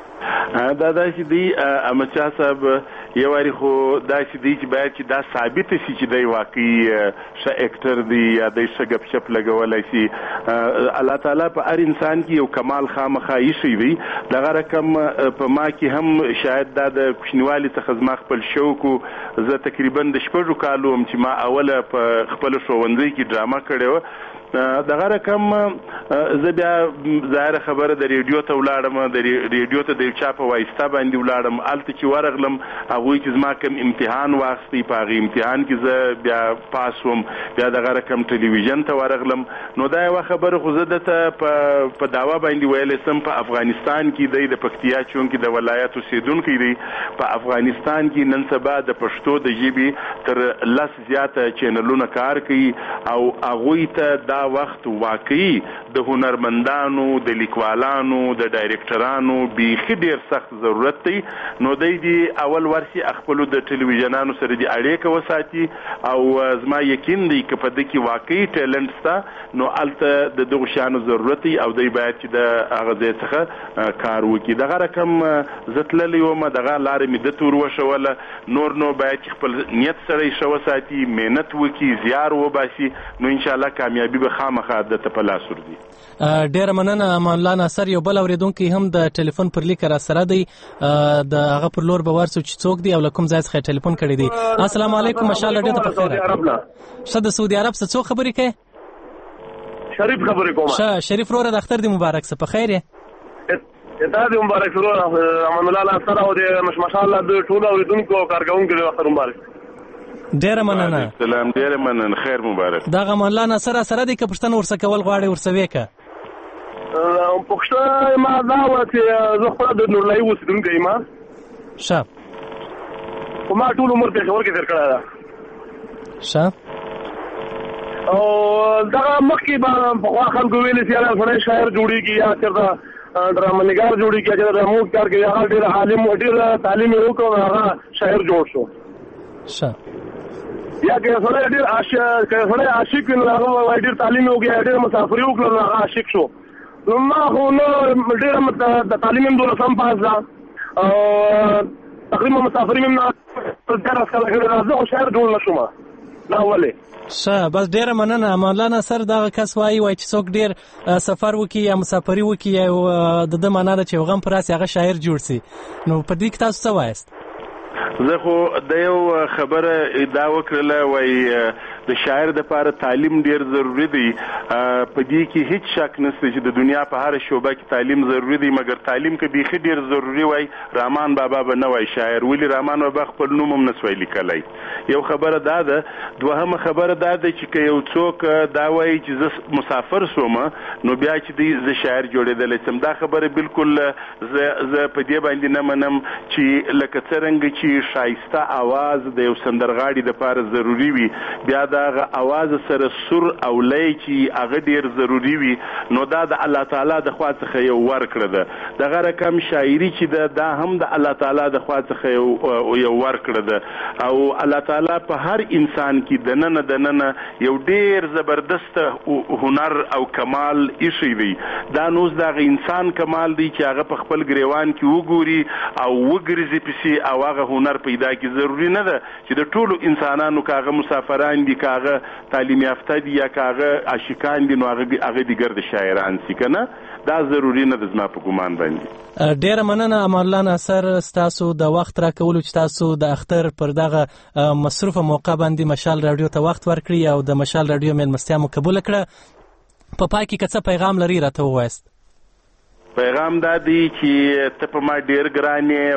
دا داسې دی احمدشاه صاحب یو واري خو داسې دی چې باید چې دا ثابته شي چې دی واقعي ښه اکټر دی یا دی ښه ګپ شپ لګولی شي. الله تعالی په هر انسان کې یو کمال خامخا ایښی دی. دغه رقم په ما کې هم شاید دا د کوچنیوالي څخه زما خپل شوق و. زه تقریبا د شپږو کالو وم چې ما اوله په خپل ښوونځي کې ډرامه کړې وه. دغه رقم زه بیا ظاهره خبره د ریډیو ته ولاړم، د ریډیو ته د یو چا په واسطه باندې ولاړم. هلته چې ورغلم هغوی چې زما کوم امتحان واخیستی، په هغې امتحان کې زه بیا پاس وم. بیا دغه رقم ټلویزیون ته ورغلم. نو دا یوه خبره خو زه دته په دعوه باندې ویلی سم په افغانستان کې دی د پکتیا چونکې د ولایت اوسېدونکی دی. په افغانستان کې نن سبا د پښتو د ژبې تر لس زیاته چینلونه کار کوي او هغوی ته دا وخت واقعي د هنرمندانو، د لیکوالانو، د ډایرکټرانو بیخي ډېر سخت ضرورت دی. نو دی دي اول ورسي خپلو د ټلویزیونانو سره د اړیکه وساتي او زما یقین دی که په ده کې واقعي ټیلنټ شته نو هلته د دغو شیانو ضرورت دی او دی باید چې د هغه ځای څخه کار وکړي. دغه رقم زه تللی وم، دغه لارې مې ده ته ور وښوله. نور نو باید چې خپل نیت سره یې ښه وساتي، محنت وکړي، زیار وباسي، نو انشاءالله کامیابي به خامخا د ته په لاس ور دي. ډېره مننه امان الله ناصر. یو بل اورېدونکی هم د ټلیفون پر لیک را سره دی، د هغه پر لور به ورسو چې څوک دی او له کوم ځای څخه ټلیفون کړی دی. السلام علیکم. ماشاءالله ډېر ته په خیر راغلی. ښه د سعودي عرب څه څوک خبرې کوي؟ شریف خبرې کوم. ښه شریف وروره د اختر دې مبارک شه. په خیر یې؟ دا دې مبارک وروره امان الله ناصر او د ماشاءالله د ټولو اورېدونکو او کارکوونکو د اختر مبارک. ډېره مننه. سلام. ډېره مننه. خیر مبارک. دغه امان الله ناصر سره دی که پوښتنه ورڅه کول غواړې ورڅه ویې که؟ پوښتنه ما دا وه چې زه خپله د نورلایي اوسېدونکی یم. ښه. خو ما ټول عمر پېښور کې تېر کړی ده. ښه. او دا مخکې به پخوا خلکو ویلي چې هغه سړی شاعر جوړېږي یا چېرته ډرامهنګار جوړېږي چې ډرامو کار کوي هغه ډېر عالم ډېر تعلیم یې وکړو هغه شاعر جوړ شو یا که سړی ډېر عاشق که سړی عاشق وي نو هغه وایي ډېر تعلیم یې وکړي ډېر مسافري وکړه نو هغه عاشق شو. نو ما خو نو ډېره د تعلیم هم دولسم پاس ده او تقریبا مسافري مې نه درس کله کړې ده زه خو شاعر جوړ نه شوم دا ولې ښه بس ډېره مننه. مولانا سر دغه کس وایي وایي چې څوک ډېر سفر وکړي یا مسافري وکړي یا د ده معنا ده چې یو غم په راسي هغه شاعر جوړ سي. نو په دې کې تاسو څه وایاست؟ زه خو د یو خبره ادعا وکړله وایي د شاعر دپاره تعلیم ډیر ضروری دی. په دې کې هیڅ شک نشته چې د دنیا په هر شعبه کې تعلیم ضروری دی، مګر تعلیم که بیخي ډیر ضروری وای رحمان بابا به نه وای شاعر، ولی رحمان بابا خپل نوم هم نسوای لیکلی. یو خبره دا ده. دوهمه خبره دا ده چې که یو څوک دا وایي چې زه مسافر سوم نو بیا چې دی زه شاعر جوړېدلی سم، دا خبره بالکل زه په دې باندې نه منم چې لکه څرنګه چې شایسته आवाज د یو سندرغاړي دپاره ضروری وي، بیا دا هغه आवाज سره سر او لای چې هغه ډیر ضروری وي، نو دا د الله تعالی د خوا څخه یو ورکړه ده. دغه رقم شاعري چې ده دا هم د الله تعالی د خوا څخه یو یو ورکړه ده او الله تعالی په هر انسان کې دننه دننه یو ډیر زبردست هنر او کمال ایښی دی. دا نوز دغه انسان کمال دی چې هغه په خپل ګریوان کې وګوري او وګرځي پسې او هغه هنر پیدا کی. ضروری نه ده چې د ټولو انسانانو کاغه مسافران دي، کاغه تعلیم یافته دي یا کاغه عاشقان دي، نو هغه هغه دي ګرد شاعران سي کنه. دا ضروری نه ده زما په ګمان باندې. ډیره مننه مولانا سر ستاسو د وخت راکولو چې تاسو د اختر پر دغه مصروفه موقع باندې مشال رادیو ته وخت ورکړي او د مشال رادیو مېلمستیا مو قبول کړه. په پای کې که څه پیغام لري راته ووایاست. پیغام دا دی چې ته په ما ډیر ګران یې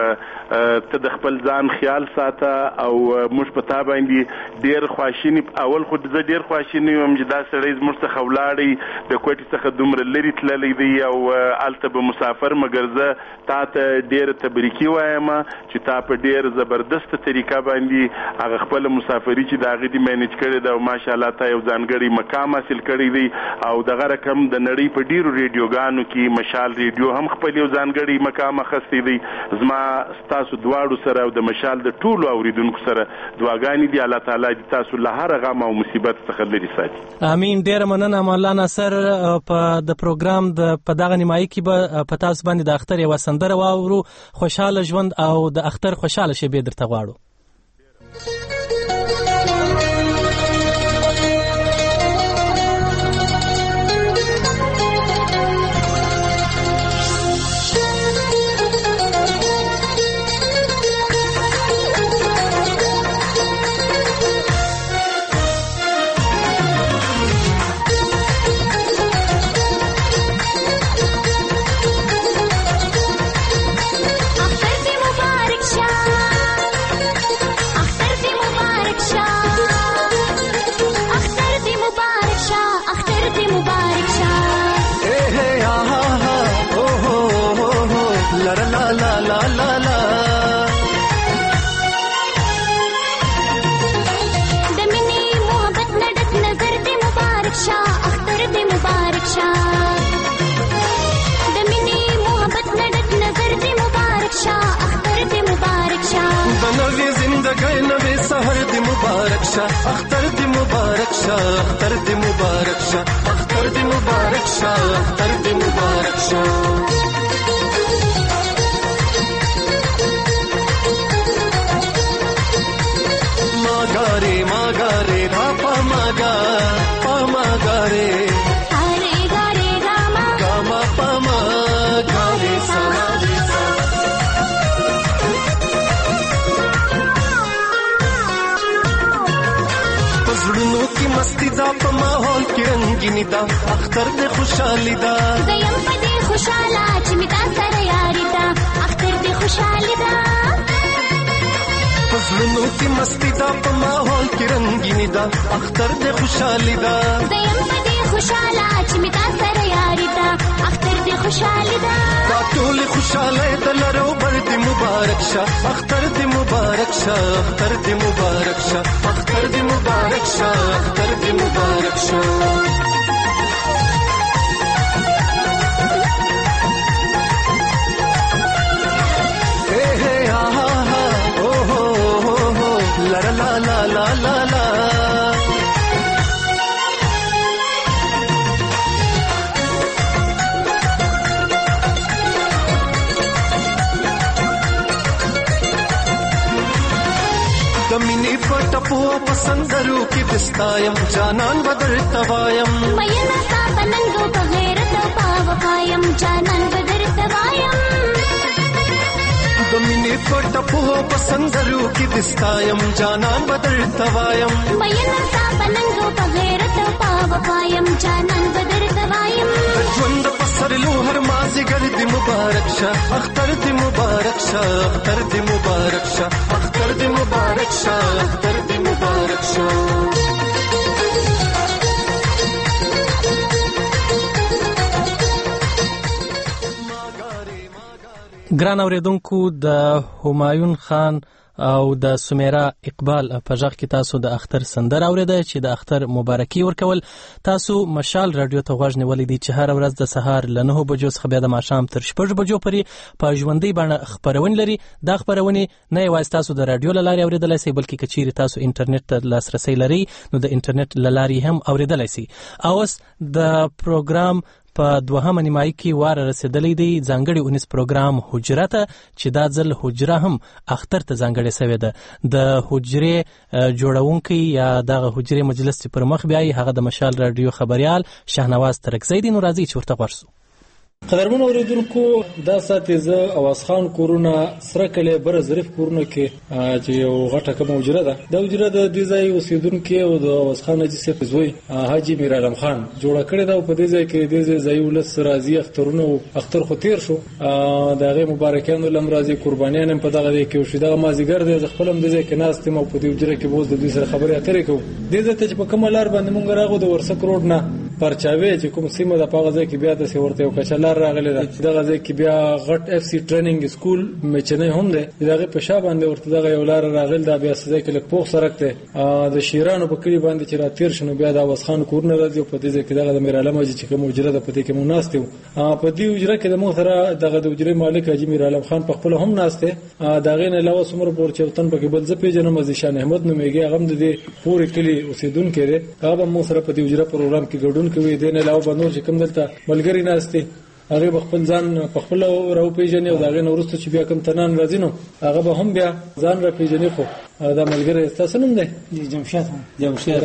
او ته د خپل ځان خیال ساته او موږ په تا باندې ډیر خواشیني. اول خو زه ډیر خواشینی وم چې دا سړی زموږ څخه ولاړی د کوټې څخه دومره لرې تللی دی او هلته به مسافر، مګر زه تا ته ډیر تبریکي وایم چې تا په ډیر زبردسته طریقه باندې هغه خپله مسافري چې د هغې دې مینج کړې ده او ماشاءالله تا یو ځانګړی مقام حاصل کړی دی او دغه رقم د نړۍ په ډیرو ریډیوګانو کې مشال ریډیو هم خپل یو ځانګړی مقام اخیستی دی. زما ستاسو دواړو سره او د مشال د ټولو اوریدونکو سره دعاګانې دي، الله تعالی دې تاسو له هر غم او مصیبت څخه لرې ساتي. امین. ډیره مننه مولانا سر. په د پروګرام د په دغه نیمایي کې به په تاسو باندې د اختر یوه سندره واورو. خوشحاله ژوند او د اختر خوشحاله شېبې درته غواړو. اختر دی مبارک شاه، اختر دی مبارک شاه، اختر دی مبارک شاه، اختر دی مبارک شاه. ماگاره ماگاره پاپا ماگا پاماگاره اره گاره گاما گاما پاما گاره سما زړونو کې مستی دا په ماحول کې رنگینی دا اختر دې خوشحالي دا زیم په دې خوشاله چې می تا سره یاري دا اختر دې خوشحالي دا زړونو کې مستی دا په ماحول کې رنگینی دا اختر دې خوشحالي دا زیم په دې خوشاله چې می تا سره یاري دا اختر دې خوشحالي دا دا ټول خوشاله د لرو بر دې مبارک مبارک شه اختر دې مبارک شه اختر دې مبارک شه اختر دې مبارک شه اختر دې مبارک شه کمینی پټپو پسندرو کې دستایم جانان بدل توایم مېنا تا بننګو بغیرت پاو قایم جانان بدل توایم کمینی پټپو پسندرو کې دستایم جانان بدل توایم مېنا تا بننګو بغیرت پاو قایم جانان بدل توایم ژوند پسرلو هر مازیګر دې مبارک شه اختر دې مبارک شه اختر دې مبارک شه اختر دې مبارک شه اختر دې مبارک شه ګران اوریدونکو د همایون خان او د سمیرا اقبال په ژغ کې تاسو د اختر سندره اوریده چې د اختر مبارکي ورکول. تاسو مشال رادیو ته غوږ نیولې دي چې هر ورځ د سهار له نهو بجو څخه بیا د ماښام تر شپږ بجو پورې په ژوندۍ بڼه خپرونې لري. دا خپرونې نه یوازې تاسو د رادیو له لارې اوریدلی سئ بلکې که چیرې تاسو انټرنیټ ته لاسرسی لرئ نو د انټرنیټ له لارې هم اوریدلی سئ. اوس د پروګرام په دوهمه نیمایي کې واره رسېدلی دی ځانګړي اونیز پروګرام حجره ته چې دا ځل حجره هم اختر ته ځانګړې سوې ده. د حجرې جوړونکی یا دغه حجرې مجلس چې پر مخ بیایي هغه د مشال رادیو خبریال شهنواز ترکزی دی. نو راځئ چې ورته غوږ سو. قدرمن اوریدونکو دا ساتي زه اواز خان کورونه سره کله بر ظریف کورونه کې چې یو غټه کوم حجره ده دا حجره د دې ځای اوسیدونکو او د اواز خان حاجی صاحب زوی حاجی میر علم خان جوړ کړی دا په دې ځای کې د دې ځای ولس راضي اخترونه اختر خو تیر شو دا غي مبارکانو لم راضي قربانیان په دغه کې او شیدا مازیګر د خپلم د ځای کې ناس ته مو په دې حجره کې بوز د دې سره خبرې اترې کوو. دې ځای ته چې په کوملار باندې مونږ راغو د ورسک روډ نه پرچاوي چې کوم سیمه د پاغه ځای کې بیا د سیورته یو کچلار راغلی ده دغه ځای کې بیا غټ اف سی ټریننګ سکول مچنه هم ده دغه په شا باندې ورته دغه یو لار راغلی دا بیا ځای کې لک پوخ سرک ته د شیرانو په کلی باندې چې را تیر شنو بیا د وسخان کورنه راځي په دې ځای کې دغه د میر علم چې کوم حجره ده په دې کې مونږ ناشته په دې حجره کې د مونږ سره دغه د حجره مالک حاجی میر علم خان په خپل هم ناشته دغه نه علاوه سمر پور چوتن په کې بل ځ پیژنم ځشان احمد نو میګي هغه د دې پورې کلی اوسیدونکو دی هغه مونږ سره په دې حجره پروګرام کې ګډون کوي دین علاوه بنور چې کوم دلته ملګری ناشته هغه خپل ځان په خپل راو پیژنې او دغه نورسته چې بیا کوم تنان راځي نو هغه به هم بیا ځان را پیژنې خو دا ملګری تاسو نوم دی جمشید جمشید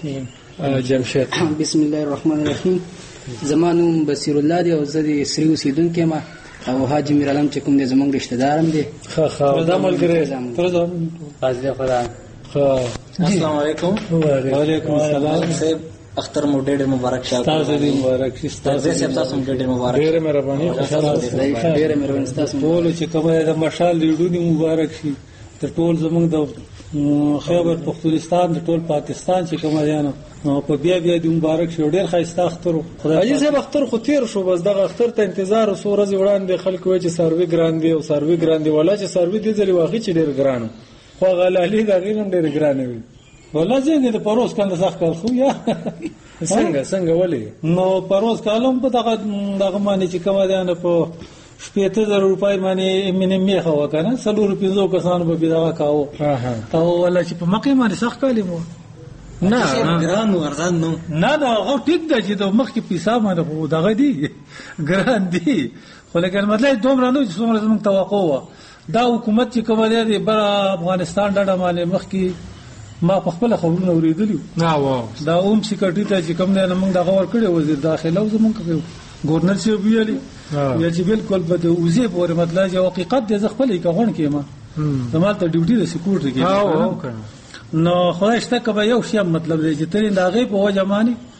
جمشید بسم الله الرحمن الرحیم زمانوم بصیر الله دی او زه د سری اوسیدونکو ما او حاجی میر علم چې کوم د زمونږ رشتہ دارم دی خا خا دا ملګری تر ځو فاضل خدا السلام علیکم وعلیکم السلام صاحب اختر مو ډېر مبارک شه تاسو دې مبارک شي تاسو دې تاسو ډېر مبارک ډېر مهرباني خوشاله اوسئ ډېر مهرباني تاسو ټول چې کومه د مشال لیډونی مبارک شي تر ټول زمونږ د خیبر پختونستان د ټول پاکستان چې کومه یانو په بیا بیا د مبارک شي ډېر ښایسته اختر خدای صاحب اختر خو تیر شو بس دغه اختر ته انتظار او ورځ وړاندې خلک وایي چې سروي ګران دی او سروي ګران دی ولا چې سروي دې ځلې واقعي چې ډېر ګران خو غلالي دا غینم ډېر ګران وي ولا ځینې د پروس کنده ځخ کار خو یا څنګه څنګه ولې نو پروس کالم په دغه دغه باندې چې کومه ده نه په شپږ زره روپۍ باندې مینه میخه وکنه څلور پیزو کسان به بیا کاو او ولا چې په مکه باندې ځخ کالمو نه ګران ورزان نو نه دا هغه ټیک ده چې د مخ کې پیسا باندې خو دغه دی ګران دی خو لکه مطلب دومره نو چې څومره زموږ توقع و دا حکومت چې کومه ده بر افغانستان ډډه باندې مخ کې ما په خپل خبرونه اوریدلی نه واو دا اوم سکیورټی ته چې کوم نه موږ دا غوړ کړی وزیر داخله او زمونږ گورنر سی ویلي یا چې بالکل په اوزه پورې مطلب چې حقیقت دې خپل کې غون کېما زمال ته ډیوټي د سکیورټی کې نو خدای شته کبه یو شی مطلب دی چې ترې لاغې په وجه مانی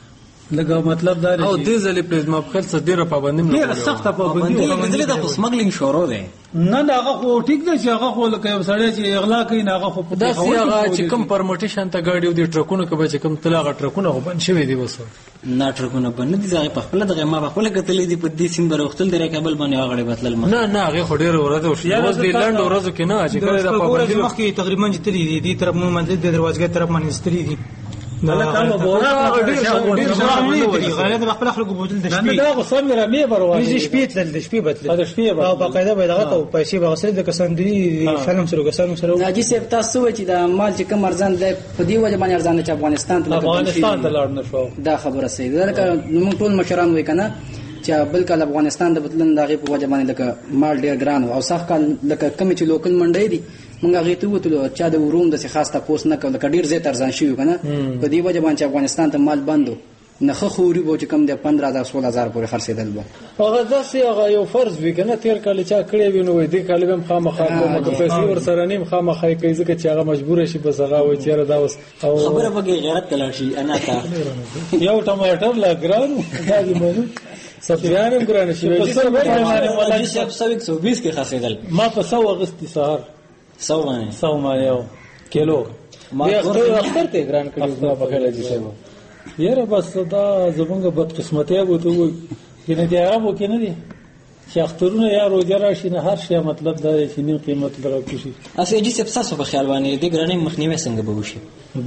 لکه مطلب دا او دې ځلې په ما په څه ډیره پابندي نه ډیره سخته پابندي دې د سمګلینګ شروع ده نه دا هغه خو ټیک ده چې هغه خو لکه یو سړی چې اغلا کوي نه هغه خو په دا هغه چې کم پرمټیشن ته گاډي او د ټرکونو کې به کم تلاغه ټرکونه خو بند شوی دی وسو نه ټرکونه بند دي ځای په خپل دغه ما په خپل کتلې دي په دې سین بر وختل دی کابل باندې واغړې بتل نه نه هغه خو ډیره ورته او اوس د لاند ورځو کې نه چې کله د پابندي مخکې تقریبا چې تلې دي دې طرف مو منځ د دروازګۍ طرف باندې ستري دي نه کله بورا ډیر ډیر ډیر غاړه د خپل خلکو بوتل د شپې نه دا غصم رمې بروازي د شپې تل د شپې بدل د شپې او باقاعده به دغه ته پیسې به غسل د کساندري فلم سره کسانو سره ناجی صاحب تاسو چې د مال چې کوم ارزان دی په دی وجه باندې ارزان چې افغانستان ته افغانستان ته لاړ نشو دا خبره صحیح ده لکه موږ ټول مشران وای کنه چې بل کال افغانستان د بدلن دغه په وجه باندې لکه مال ډیر ګران او صح کال لکه کم چې لوکل منډي دي مونږ هغه ته وته چا د وروم د خاص تاسو نه کول کډیر زیات ارزان شي کنه په دی وجه باندې افغانستان ته مال بندو نه خو خوري بو چې کم د پندرہ هزار سولہ هزار پورې خرڅېدل به هغه داسې هغه یو فرض وی کنه تیر کال چا کړی وینو وې دې کال هم خامخا کومه د پیسې ور سره نیم خامخا کوي ځکه چې هغه مجبور شي بس هغه وي چې دا اوس خبره به غیرت کلا شي انا تا یو ټماټر لا ګران دا دی مونږ سبزیان هم ګران شي په څه باندې ولادي شپ سويک سو بیس کې خرڅېدل ما په سو اغسطس سهار سو باندې سو باندې کیلو ما اختر ته ګران کړی په خله دي سبا یاره بس دا زمونږ بد قسمتي وو ته وي کنه دي عربو کې نه دي چې اخترونه یا روزه راشي نه هر شی مطلب دا چې نیم قیمت درکو شي اسی چې سب په خیال باندې دي ګرانې مخنیوي څنګه به وشي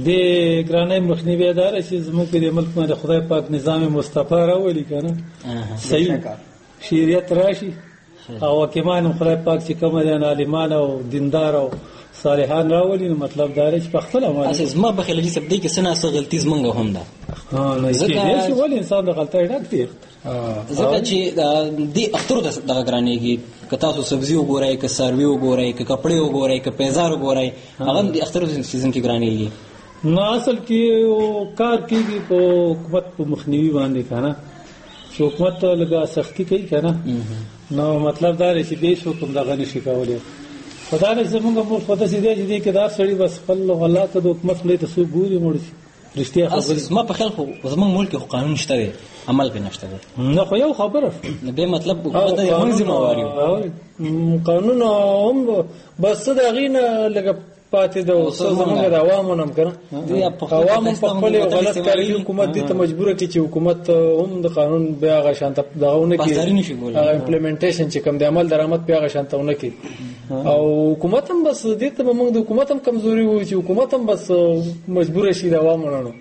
د ګرانې مخنیوي دار چې زموږ په ملک باندې خدای پاک نظام مصطفی راولي کنه صحیح شریعت راشي او حکیمان خدای پاک چې کوم دي عالمان او دیندار او صالحان راولي مطلب دا چې په خپل عمل اساس ما په خلجی سب دي کې سنا څه غلطي زمونږ هم ده ها نه چې ول انسان د غلطۍ ډک دی ځکه چې دی اختر دغه ګرانېږي که تاسو سبزی وګورئ که سروي وګورئ که کپڑے وګورئ که پیزار وګورئ هغه د اختر سیزن کې ګرانېږي نو اصل کې کار کېږي په حکومت په مخنیوي باندې کنه چې حکومت لږه سختی کوي کنه نو مطلب دا دی چې دې څوک هم دغه نشي کولی خدای دې زموږ ملک په داسې دی چې دې کې دا سړي بس خپل غلا ته د حکومت خولې ته څوک ګوري مړ شي رښتیا خبرې ما په خیال خو زموږ ملک خو قانون شته دی عمل پې نشته دی نه خو یو خبره به مطلب حکومت د موږ ذمہوار یو قانون هم بس د هغې نه لږه پاتې ده اوس زموږ د عوامو نه هم که نه عوام هم په خپل غلط کار کوي حکومت دې ته مجبوره کړي چې حکومت هم د قانون بیا هغه شانته دغه ونه کړي هغه امپلیمنټیشن چې کوم د عمل درآمد بیا هغه شانته ونه کړي او حکومت هم بس دې ته به موږ د حکومت هم کمزوري وایو چې حکومت هم بس مجبوره شي د عوامو نه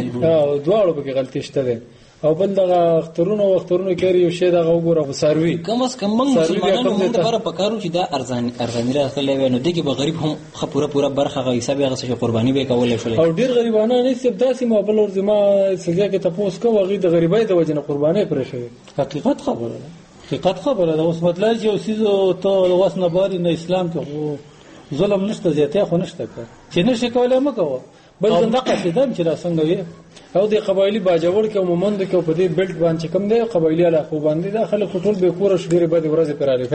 نو دواړو پکې غلطي شته دی او بل دغه اخترونه او اخترونه کوي یو شی دغه وګوره سروي کم از کم موږ مسلمانانو هم د لپاره پکارو چې دا ارزان ارزاني راغلی وي نو دغه به غریب هم خپوره پوره برخه غوي حساب هغه څه قرباني به کولای شول او ډیر غریبانه نه سي داسې ما بل ور زما سګه کې تاسو کو غي د غریبای د وجنه قرباني پرې شوی حقیقت خبره ده حقیقت خبره ده اوس مطلب چې اوسې ته وسنه باري نه اسلام کې ظلم نشته زیاته خو نشته چې نشه کولای مکو بل څنګه قصیدم چې را څنګه وي او د قبایلی باجوړ کې عموما د کو په دې بیلټ باندې کم دی قبایلی علاقه باندې داخله ټول به کور شډيره بده ورځ پراله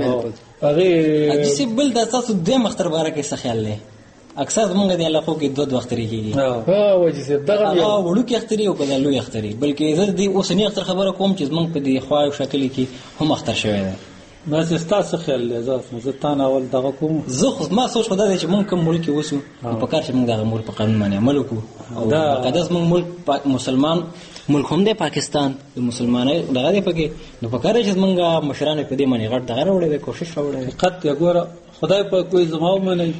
کنه هغه چې بل د تاسو د مختر باره کې څه خیال لري اکثر موږ د علاقو کې دوه وخت لري ها وجه زه دغه هغه وړو کې اختري او کله لوی اختري بلکې زه د اوسنی اختر خبره کوم چې موږ په دې خواو شکل کې هم اختر شوی دی ما چې تاسو خیال لرئ زه تا نه اول دغه کوم زه ما سوچ خدای دی چې مونږ کوم ملک وسو په کار چې مونږ دغه ملک په قانون باندې عمل وکړو او قداس مونږ ملک مسلمان ملک هم دی پاکستان د مسلمانانو دغه دی پکې نو په کار چې مونږ مشران په دې باندې غټ دغه وړي کوشش وکړو حقیقت یګوره خدای په کوئی زماو منه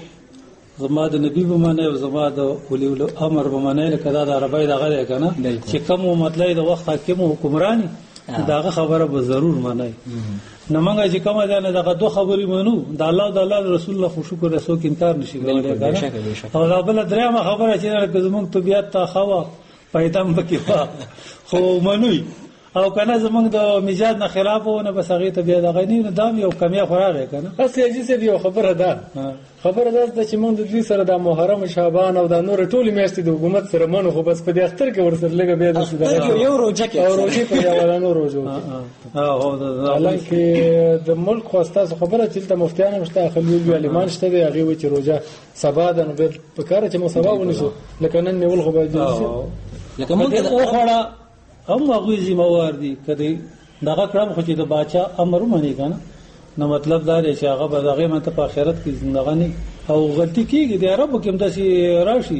زما د نبی به منه او زما د اولی الامر به منه لکه دا د عربی دغه کنه چې کوم مطلب د وخت حاکم حکمرانی داغه خبره به ضرور منه نو موږ چې کومه ده نه دغه دوه خبرې منو د الله د الله رسول الله خو شکر رسول کې انکار نشي کولای او دا بل درېمه خبره چې زموږ طبيعت ته خوا پیدا مکه خو منوي او کنه زمونږ د میجاد نه خلاف ونه بس هغه ته بیا د غنی نه دام یو کمیا خوراره کنه اصلي چې څه یو خبره ده خبره ده چې موږ د دې سره د محرم شعبان او د نور ټولې میاشتې د حکومت سره مونږ خو بس په دې اختر کې ورسره لګه بیا د څه یو روزه کې او روزه په یوالانو روزو ها هو د حالانکه د ملک خواسته خبره چې د مفتیان مشته خلیل علیمان شته دی هغه و چې روزه سبا د نو په کار چې مو سبا ونیسو لکه نن نیول خو به دي لکه موږ خو هم هغوی ذمہوار دي کدی دغه کړم خو چې د باچا امر ومني کنه نو مطلب دا دی چې هغه به دغه منته په آخرت کې زندګانی او غلطي کیږي د عربو کې هم داسې راشي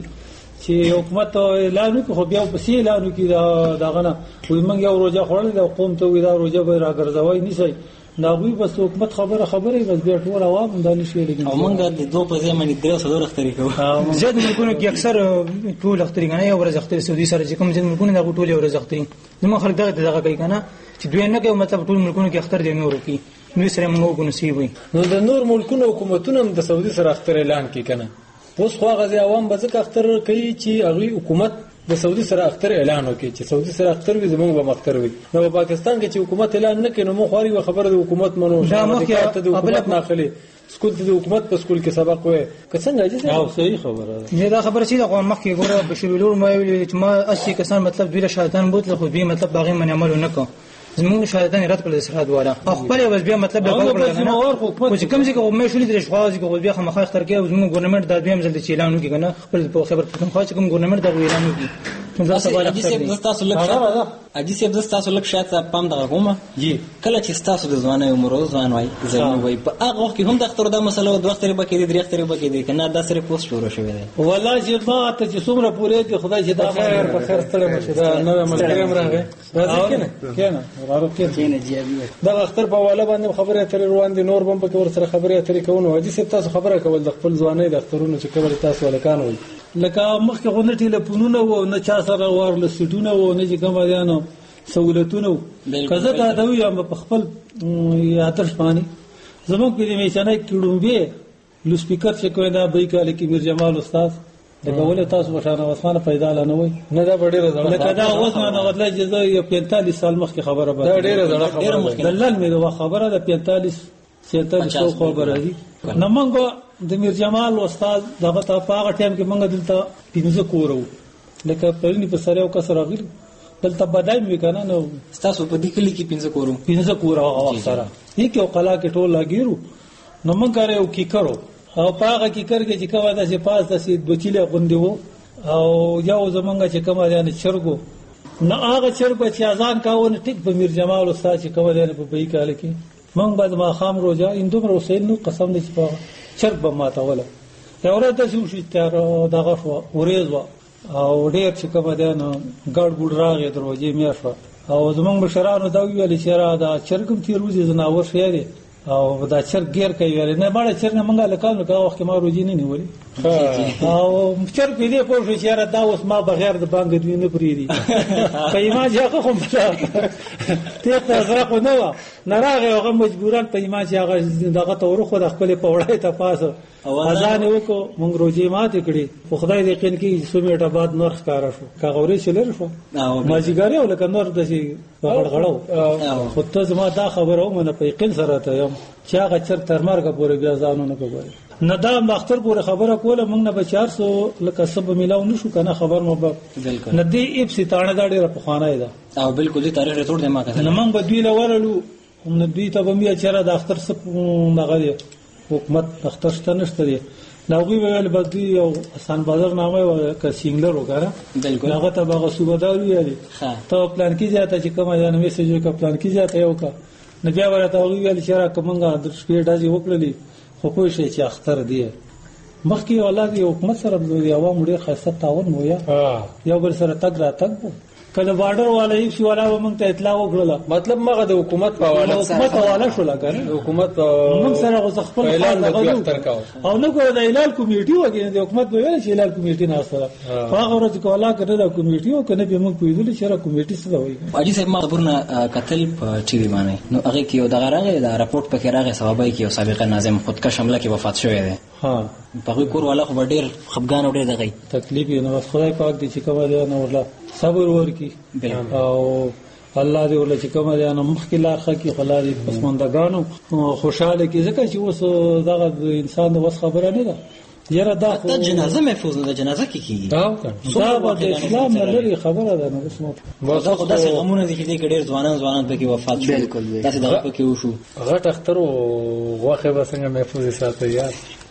چې حکومت اعلان وکړي خو بیا په سی اعلان وکړي دا دغه نه وي موږ یو روزه خوړل د قوم ته وي دا روزه به راګرځوي نیسي دا وی بس حکومت خبره خبره بس بیا ټول عوام دا نشي لګي او موږ د دوه په ځای باندې درو څلور اختري کوو زید ملکونو کې اکثر ټول اختري کنه یو ورځ اختري سعودي سره چې کوم زید ملکونو دا ټول یو ورځ اختري نو خلک دغه دغه کوي کنه چې دوی نه کوي مطلب ټول ملکونو کې اختر دی نور کوي نو سره موږ کو نصیب وي نو د نور ملکونو حکومتونو د سعودي سره اختر اعلان کوي کنه اوس خو غزي عوام به ځکه اختر کوي چې هغه حکومت د سعودي سره اختر اعلان وکړي چې سعودي سره اختر وي زموږ به اختر وي نو په پاکستان کې چې حکومت اعلان نه کوي نو مو خوري خبره د حکومت منو دا مخکې د حکومت داخلي سکول د حکومت په سکول کې سبق وې که څنګه اجازه او صحیح خبره نه دا خبره چې دا مخکې ګوره بشیر ولور ما ویل چې ما اسی کسان مطلب دوی شهادتان بوتل خو به مطلب باغې من عمل نه کو زموږ شهادتان رد کړل سرحد والا خپل بس بیا مطلب به کول چې کوم ځای کې مې شولې د شواز کې بیا خامخا اختر کې زموږ ګورنمنت د دویم ځل چې اعلان وکړي کنه خپل په خبر کوم خاص کوم ګورنمنت د اعلان وکړي اجي سیب تاسو لک اجي سیب تاسو لک شاته پام دغه کومه جی کله چې تاسو د ځواني عمر ځوان وای زمو وای په هغه وخت کې هم د اختر د مسله د وخت لري بکې د اختر بکې دي کنه دا سره پوسټ شروع شوی دی والله چې ما ته چې څومره پورې دي خدای چې دا خیر په خیر ستړي مشه دا نو ملګری راغی راځي کنه کنه راو کنه جی دا اختر په والا باندې خبره اترې روان دي نور بم په ور سره خبره اترې کوو اجي سیب تاسو خبره کول د خپل ځواني د اخترونو چې کول تاسو ولکان وای لکه مخکې غونډه ټلیفونونه و نه چا سره ورل سټونه و نه چې کوم دیانو سہولتونه کزه دا دوی هم په خپل آتش باندې زموږ په دې میشنه کډومبه لو سپیکر چې کوی دا به کال کې میر جمال استاد دا کوله تاسو وشانه وسانه پیدا لنه وای نه دا ډیره زړه لکه دا اوس نه غوډله جزا یو پینتالیس سال مخکې خبره ده دا ډیره زړه خبره ده دلل مې دا خبره ده پینتالیس سینتالیس خبره دي نو موږ د میر جمال استاد دغه ته په هغه ټیم کې موږ دلته پینځه کورو لکه پرني په سره او کسر راغلی دلته بدای مې کنه نو تاسو په دې کلی کې پینځه کورو پینځه کورو او سره یک یو قلا کې ټول لاګیرو نو موږ غره کی کرو او په هغه کې کرګه چې کومه د پاس د سي دوچیله غوندي وو او یو زمونږ چې کومه د چرګو نو هغه چرګ چې اذان کاوه ټیک په میر جمال استاد چې کومه د په بې کال کې موږ بعد ما خام روزه اندومره حسین نو قسم دې چې په چرګ به ماته ولا یو ورځ د شو چې تر دغه شو ورېز او ډېر چې کومه ده نو ګډ ګډ راغی دروځي مې شو او زمونږ بشرانو دا ویل چې را دا چرګم تیر روزي زناور شې دي او دا چرګ ګیر کوي ویل نه باندې چرګ نه منګه لکانو کا وخت ما روزي نه نیولې او چرګ دې په شو چې را دا اوس ما بغیر د بانګ دوی نه پریدي پیما ځکه خو ته ته زرا کو نو نه راغی هغه مجبوران پیما چې هغه دغه تور خو د خپل په وړای ته پاسه اذان وکړو مونږ روزي ماته کړی خو خدای دې یقین کې سومیټه بعد نور ښکارا شو کاغوري شلر شو ما جګاره ولکه نور د شي غړغړو خو ته زما دا خبره ومنه په یقین سره ته یم چې هغه چر تر مرګ پورې بیا ځانونه کوي نه دا مختر پورې خبره کوله مونږ نه به چار سو لکه سب ملاو نشو کنه خبر مو به نه دی اپ ستانه دا ډیره په خانه ده او بالکل دې تاریخ ټول دې ما کړه نه مونږ به دوی لورلو هم دوی ته به میا چر د اختر سپ مغه حکومت اختر شته نشته دی نوغي ویل بدی او حسن بازار نامه او کسینګلر وکړه بالکل هغه ته به صوبدار ویلي ته پلان کې ځاته چې کومه یا میسج وکړه پلان کې ځاته یو کا نه بیا ورته ویل چې را کومنګا د سپیډ ازي وکړلې خو په شي چې اختر دی مخکې اولاد یو حکومت سره د عوام ډېر خاصه تعاون ویا یو بل سره تګ را تګ کله بارډر والا یې شو والا موږ ته اطلاع وکړه مطلب مغه د حکومت په حواله حکومت حواله شو لګره حکومت موږ سره غو خپل اعلان او نه ګور د اعلان کمیټي وګینه د حکومت په ویل چې اعلان کمیټي نه سره هغه ورځ کولا کړه د کمیټي او کنه به موږ پیدل چې را کمیټي څه وایي اجي صاحب ما خبرونه قتل په ټي وي باندې نو هغه کې یو دغه راغی دا راپورټ پکې راغی سببای کې یو سابقه ناظم خودکش حمله کې وفات شوی دی ها په کور والا خو ډېر خفګان او ډېر دغه تکلیف یې نو خدای پاک دې چې کومه نه ورلا صبر ورکی او الله دې ولې چې کومه ده نو مخکې لار خکې خلا دې پسمندګانو خوشاله کې ځکه چې اوس دغه انسان د وس خبره نه ده یاره دا د جنازه محفوظ نه ده جنازه کې کیږي دا دا د اسلام نه لري خبره ده نو اسمه دا خدای څخه غمونه دي چې ډېر ځوانان ځوانان پکې وفات شول دا څه دغه پکې وشو غټ اختر او غوخه به څنګه محفوظ ساتي یار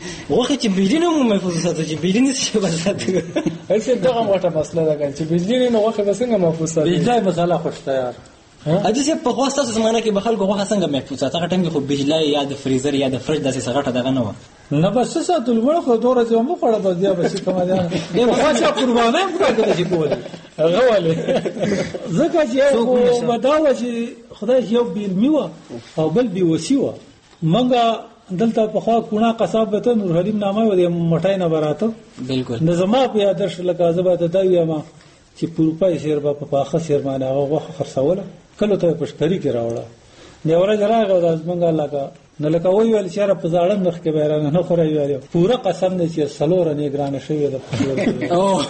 وخت چې بجلی نه مو محفوظ ساتو چې بجلی نه شي وساتو هرڅه دغه موټه مسله ده چې بجلی نه وخت به څنګه محفوظ ساتو بجلی مسله خوشته یار اځه چې په خواسته زمانه کې به خلکو غوښه څنګه محفوظ ساتو هغه ټیم کې خو بجلی یا د فریزر یا د فرج داسې سغټه دغه نه و نه بس ساتل مړ خو دوره چې مو خړه د بیا بس کومه ده د خاصه قربانه وکړه چې کوله هغه ولې زکه چې بداوه چې خدای یو بیل میوه او بل بي وسیوه منګه دلته په خوا کونه قصاب ته نور حلیم نامه و د مټای نه براته بالکل نظم په یادش لکه زباته دا یم چې پروپای شیر په پاخه شیر معنی هغه خرڅوله کله ته پښتري کې راوړه نیوره جراغه د منګه لکه نه لکه وی ویل چې را په ځاړم مخ کې بیرانه نه خوري ویل پورا قسم نه چې سلور نه ګرانه شوی ده او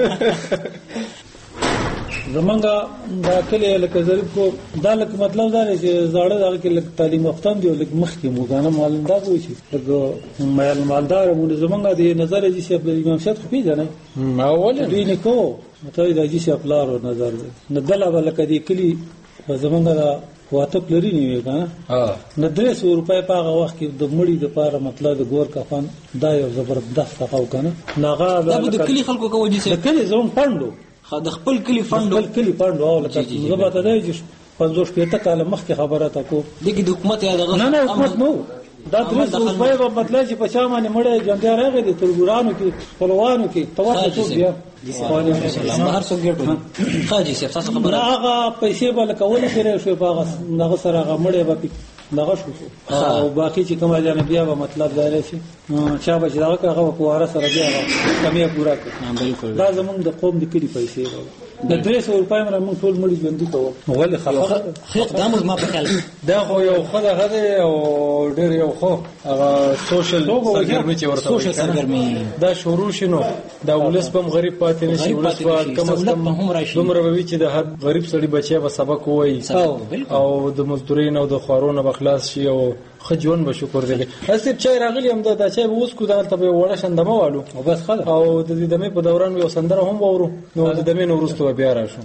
زمونږه دا کله لکه ظریف کو دا لکه مطلب دا چې زاړه دا کې تعلیم یافتان دی لکه مخ کې موګانه مالدار وي چې لکه مال مالدار مو زمونږه د نظر چې په امام شاد خو پیژنه ما اول دوی نه کو مته دا چې خپلار نظر نه دلا ولکه دی کلی زمونږه واته پلری نیوي کنه ها نه درې سو روپۍ په هغه وخت کې د مړی د پاره مطلب د ګور کفن دا یو زبردست تاو کنه ناغه دا د کلی خلکو کوي چې د کلی زوم پاندو د خپل کلی فندو خپل کلی پاندو او لکه زباته دی چې پنځوس پېته کاله مخکې خبره تا کو دغه د حکومت یا دغه نه نه حکومت نو دا درې سو روپۍ په مطلب چې په چا باندې مړی ژوندی راغی د ترګورانو کې خپلوانو کې توګه څو بیا بهر څو ګټو خاجي سي تاسو خبره هغه پیسې به لکول کېږي شو په هغه سره هغه مړی به دغه شو او باقي چې کومه جانبیا به مطلب دا لري چې به چې دغه هغه په واره سره بیا کمیه پورا کړي بالکل دا زمونږ د قوم د کلی پیسې د درې سو روپۍ مر موږ ټول مړي ژوندۍ کوو ولې خلک خېق دا موږ ما په خیال دا خو یو خدای هغه او ډېر یو خو هغه سوشل سرګرمي چې ورته سوشل سرګرمي دا شروع شنو دا ولس بم غریب پاتې نشي ولس په کم از کم دومره وی چې د هر غریب سړي بچي به سبق وایي او د مزدورین او د خوارونو بخلاص شي او خجون به شکر دی اسب چای راغلی هم دا چای اوس کو دالته به وړه شندمه والو او بس خلاص او د دې دمه په دوران یو سندره هم وورو نو د دمه نو ورستو بیا راشو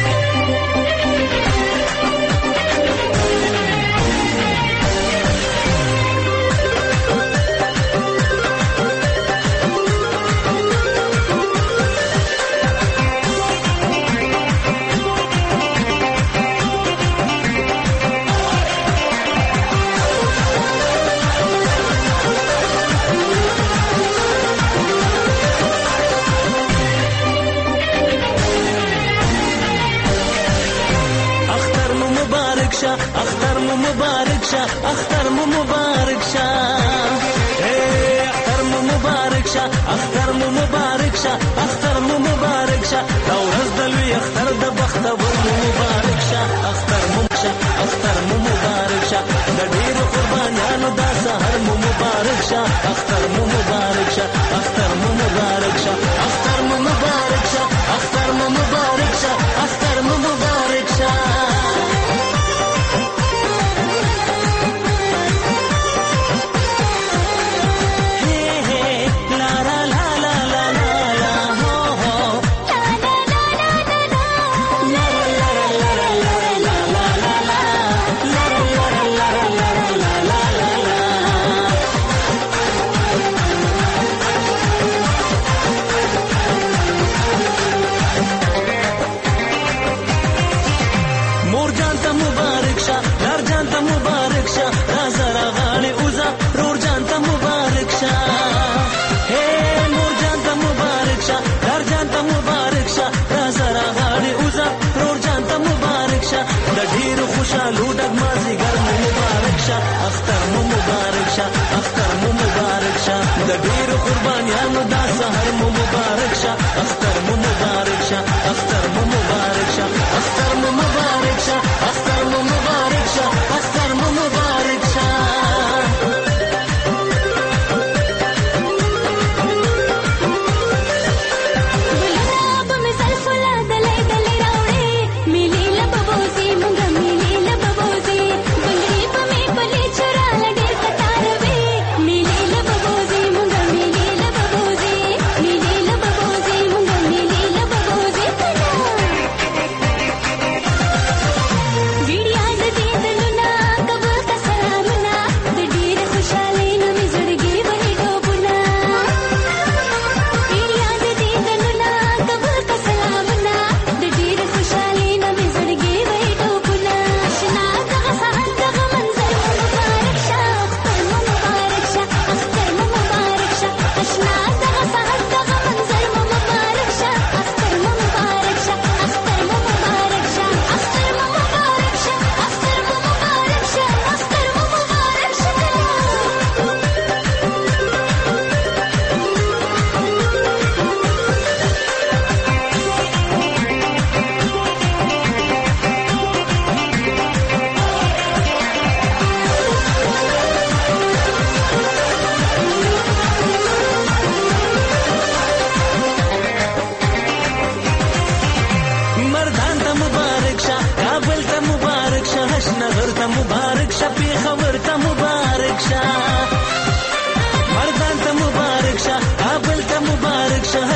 اختر مو مبارک شه اختر مو مبارک شه اے اختر مو مبارک شه اختر مو مبارک شه اختر مو مبارک شه دا ورځ د لوی اختر د بختور مو مبارک شه اختر مو شه اختر مو مبارک شه د ډیرو قربانیانو دا سحر مو مبارک شه اختر مو مبارک شه اختر مو مبارک شه اختر مو مبارک شه اختر مو مبارک شه اختر مو مبارک شه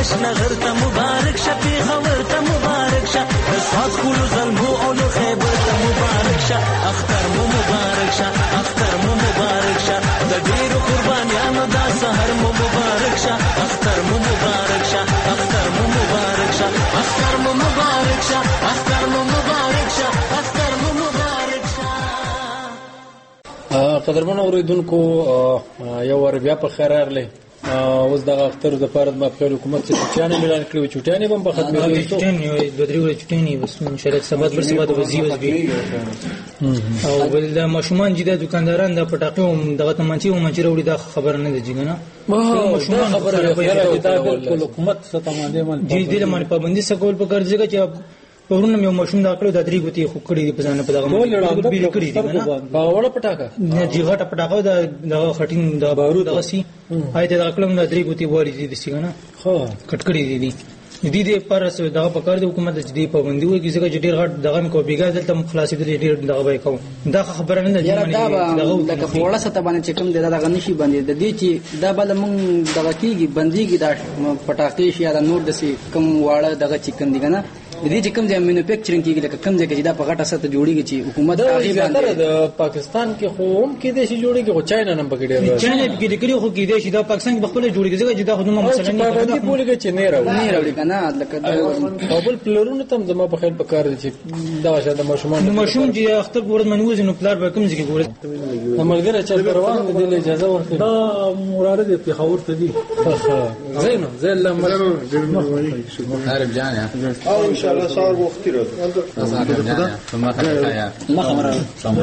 نغر ته مبارک شه پیښور ته مبارک شه د سوات کولو زلمو او د خیبر ته مبارک شه اختر مو مبارک شه اختر مو مبارک شه د ډیرو قربانیانو دا سحر مو مبارک شه اختر مو مبارک شه اختر مو مبارک شه اختر مو مبارک شه اختر مو مبارک شه اختر مو مبارک شه. قدرمن اوریدونکو یو ور بیا په خیر راغلی. اوس دغه اختر د پاره د مافیال حکومت څخه چټیانې اعلان کړې چټیانې هم په ختمې دي چټیانې دوه درې ورځې چټیانې بس ان شاء الله سبا پر سبا د وزي وزبي او بل د ماشومان چې د دکانداران د پټاقو دغه تمنچي او منچي وروړي دا خبر نه دی جګنه ماشومان خبره راځي دا بالکل حکومت څخه باندې من دي دې باندې پابندي سکول په ګرځي چې پرونه مې ماشوم دا کړو د درې غوتی خو کړی دی په ځان په دغه بیل کړی دی نه باور پټاکا نه جیغه پټاکا دا دغه خټین د بارود دغه سي آیت دا کړم د درې غوتی وری دي دي څنګه خو کټ کړی دی دي دې دې پر سره دغه پکړ د حکومت د دې پابندي وي چې ډېر غټ دغه کو بیګا دلته خلاصې دې ډېر دغه وای کوم دا خبره نه دی دغه دغه وړه ست باندې چې کوم دغه نشي باندې د دې چې دا بل مونږ دغه کیږي بنديږي دا پټاکې شي یا نور د سي کوم واړه دغه چې کوم دیګنه دې چې کوم ځای مینوفیکچرینګ کیږي لکه کوم ځای کې دا په غټه سطح جوړیږي چې حکومت هغه باندې د پاکستان کې خو هم کې دې شي جوړیږي خو چاینا نن پکې ډېر چاینا کې دې کړي خو کې دې شي دا پاکستان کې خپل جوړیږي ځکه چې دا خو نو مثلا نه پابندي بولګي چې نه راوړي نه راوړي کنه لکه او بل پلرونو تم زما په خیال په کار دي چې دا شاده ماشومان ماشوم چې اختر ګورد منوز نو پلار به کوم ځای کې ګورد عملګر چې روان دي له اجازه ورکړي دا مراد دې په خبر ته دي زینو زین لمر عارف جان او ان شاء الله صار وقت كده ما خبره سلام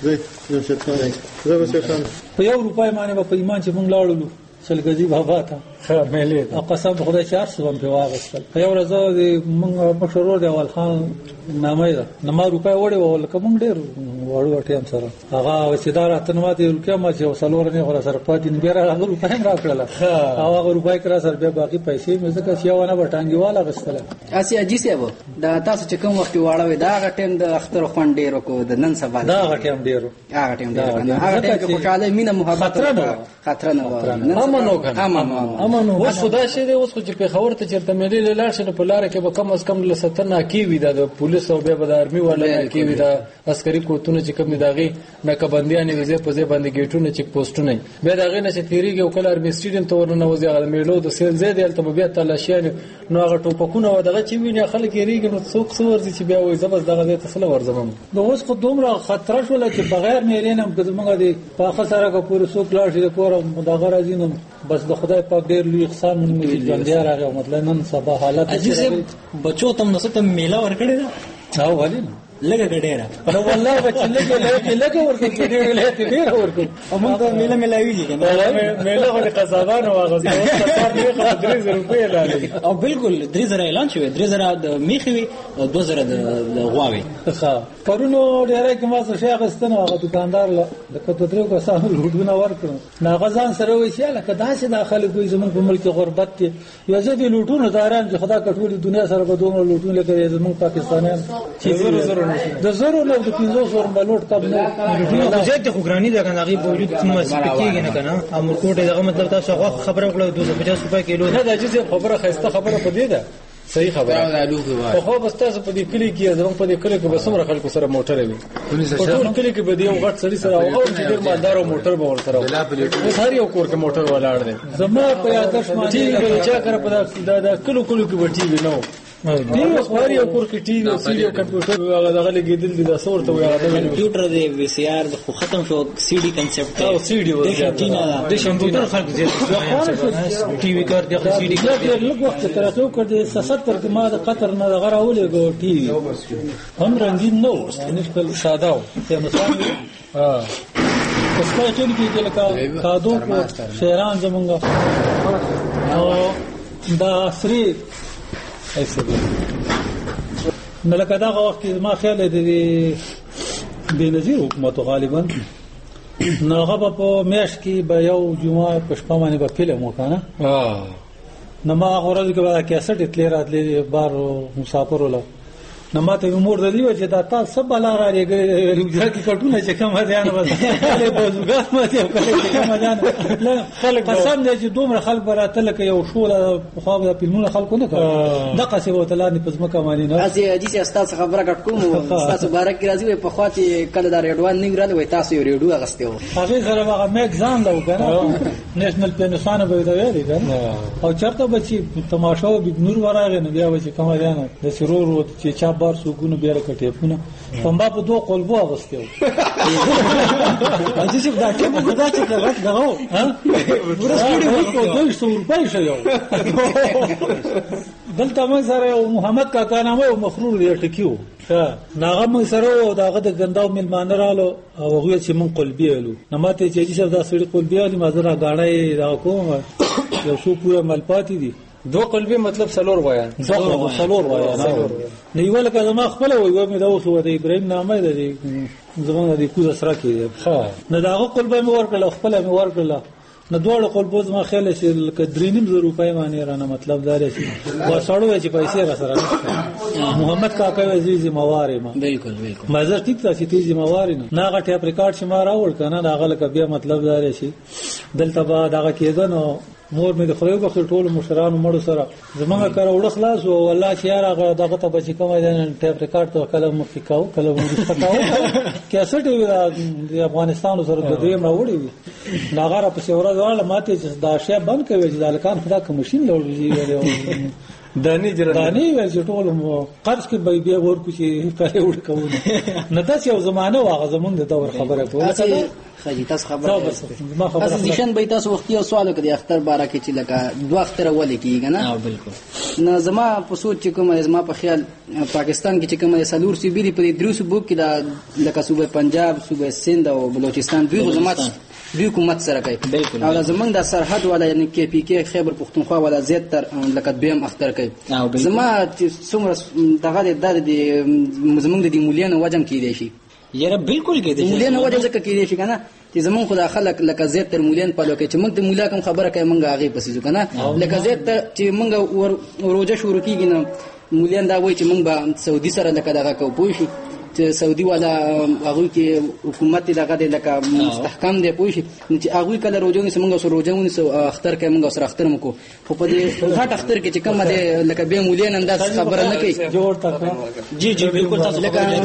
زه زه بس په یو روپای باندې په ایمان چې مونږ لاړو سلګزي بابا ته خیر ملي او قسم خدای چې ارس هم په واغستل په یو ورځ د مونږ مشرور دی اول خان نامه ده نما روپای وړي ول کوم ډېر وړو ټیم سره هغه وسیدار اتنواته روپیا ما چې وسلور نه غره سره پاتې نه بیره هغه روپای هم راکړل هغه روپای کرا سره بیا باقي پیسې مې ځکه چې یو نه بټانګي والا غستل اسی اجي سیبو دا تاسو چې کوم وخت واړوي دا غټیم د اختر خوان ډېر کو د نن سبا دا غټیم ډېر هغه ټیم ډېر هغه ټیم کې خوشاله مینه محبت خطر نه امنو کنه امنو اوس خدای شه دې اوس چې په خبر ته چرته ملي لاړ شه په لار کې به کم از کم ل ستر نه کی وي د پولیس او به د ارمي ولا کی وي د عسکري کوتونه چې کوم داغي نکبندیان وي په ځای باندې گیټونه چک پوسټونه به داغي نشه تیریږي او کله ارمي سټیډیم ته ورننه وځي هغه میلو د سیل زیات الته بیا تلاشیان نو هغه ټوپکونه و دغه چې ویني خلک یریږي نو څوک څور دي چې بیا وای زبر دغه دې تسل ورزمم نو اوس خو دومره خطر شول چې بغیر میرینم کزمغه دي په خساره کو پور څوک لاړ شي د کور دغه راځینم بس د خدای پاک ډېر لوی احسان مونږ ژوند دی راغی مطلب نن سبا حالت چې بچو تم نو ستم میلا ورکړی دا او ولې لګه ډېره نو والله بچ لګه لګه لګه ورته ډېر لته ډېر ورکو موږ ته میلا ملاویږي کنه میلا خو د قصابانو واغسته او سفر یې خو درې زره روپۍ اعلان او بالکل درې زره اعلان شوی درې زره د میخوي او دوه زره د غواوي ښه پرونو ډېر کې ما څه شي غستنه هغه دکاندار له کته درو کسانو لوډونه ورکړو نه غزان سره وې چې لکه داسې داخله کوئی زمون په ملک غربت کې یو ځدی لوټونه داران چې خدا کټولي دنیا سره به دوه لوټونه کوي زمون پاکستانیان چې زره زره د زرو له د پنځو زرو بلوټ تب نه د زیات خو ګرانی ده کنه غي بوجود کوم سپکیږي نه کنه امر کوټه دغه مطلب تاسو خبره وکړه دوه سوه پچاس روپے کیلو نه دا چې خبره خسته خبره پدې ده صحیح خبره خو خو بس تاسو په دې کلی کې زموږ په دې کلی کې به څومره خلکو سره موټر وي په ټول کلی کې به یو غټ سړي سره او چې ډېر مالدار او موټر به ور سره وي هر یو کور کې موټر ولاړ دی زما په یادښت باندې چې چا کړ په دا کلو کلو کې وټي وي نو دی خوري او کور کې ټي وي او سي ډي کمپیوټر هغه دغه لګیدل دي د سورته وي هغه کمپیوټر دی وی سي ار خو ختم شو سي ډي کنسپټ او سي ډي و د کمپیوټر خلک زیات ټي وي کار دی سي ډي کار لږ وخت ترته کړ د ستر کې ما د قطر نه غراولې ګو ټي وي هم رنگین نو نشکل ساده و ته مثال ها اوس په ټول کې لکه کادو کو شهران زمونږ او دا سری ایسه نو لکه دا وخت ما خیال دی بے نظیر حکومت غالبا نو هغه په میاش کې به یو جمعه پښپا باندې په فلم وکړه نو ما غوړل کې به کیسټ تللی راتللی بار مسافر ولا نو ماته مور د دې چې دا تاسو سب بلا را لګي روزه کې کټونه چې کوم ځان وځي بازوګات ماته کله کوم ځان خلک قسم دې چې دومره خلک براته لکه یو شو خو د فلمونو خلکو نه کوي دا قصې وته لاندې پس مکه مانی نه اسی دې استاد خبره کټ کوم تاسو بارک راځي په خواته کله دا ریډوان ننګ راځي تاسو یو ریډو اغسته و هغه سره هغه مې ځان لو کنه نېشنل پینسانه به دا ویلي کنه او چرته بچي تماشا به نور ورغه نه بیا بچي کوم ځان د سرور و چې چا بار سګونه بیا کټېپونه په ما په دوه قلبو اغسته و اځي چې دا ټیپ غدا چې غټ غو ها ورسېږي په دوه سو روپۍ شو دلته ما سره محمد کاکا نامه او مخرور دی ټکیو ها ناغه ما سره داغه د ګنداو ملمان رالو او هغه چې مون قلبي الو نماته چې چې دا سړي قلبي الي ما زرا غاړې دا کوم یو شو پورا ملپاتې دي دو قلبي مطلب سلور وایي دو سلور وایي نه یو لکه زما خپل وایي مې دا اوسو د ابراهيم نامه دی زمونږ د کوزه سره کې ها نه داغه قلبي مې ورکړل خپل مې ورکړل نه دوړ قلبوز ما خیال چې لکه درینم زر روپۍ باندې رانه مطلب دا دی چې وا سړو چې پیسې را سره محمد کاکا عزیز مواره ما بالکل بالکل ما زه ټیک تاسو ته مواره نه ناغه ټیپ ریکارډ شما راوړ کنه ناغه لکه بیا مطلب دا دی چې دلته با داغه کېده نو مور مې د خدای په خیر ټول مشرانو مړو سره زمونږ کار وړ خلاص او والله چې هغه دغه ته بچی کوم دی ټیپ ریکارډ ته کلم مفکاو کلم مفکاو کیسټ د افغانستان سره د دې راوړي ناغه په سیورا ځاله ماته چې دا شی بند کوي چې د الکان خدا کوم ماشين لوړي دانی جره دانی وای چې ټول قرض کې به بیا ورکو چې کله وړ کوو نه داس یو زمانه واغه زمونږ د دور خبره کوله خجی تاسو خبره ما خبره اصل نشن به تاسو وختي او سوال کړي اختر بارا کې چې لکه دوه اختر ولې کیږي نه بالکل نه زما په سوچ چې کوم زما په خیال پاکستان کې چې کوم سلور سی بیری په درو صوبو کې دا لکه صوبه پنجاب صوبه سند او بلوچستان دوی جماعت دوی حکومت سره کوي او زمونږ د سرحد ولا یعنی کې پی کې خیبر پختونخوا ولا زیات تر لکه دویم اختر کوي زما چې څومره دغه د زمونږ د مولیانو وجم کې دی شي یاره بالکل کې دی مولیانو وجه ځکه کې دی شي کنه چې زمون خدا خلک لکه زیات تر مولیان په لوکه چې موږ د مولا کوم خبره کوي موږ هغه پسې ځو کنه لکه زیات چې موږ روزه شروع کیږي نو مولیان دا وایي چې موږ به سعودي سره لکه دغه کو پوي شي چې سعودي والا هغه کې حکومت دغه د لکه مستحکم دی پوي شي چې هغه کله روزونه سمږ سره روزونه سو اختر کوي موږ سره اختر مکو خو په دې هټ اختر کې چې کوم دی لکه به مولیان انداز خبره نه کوي جوړ تا جی جی بالکل تاسو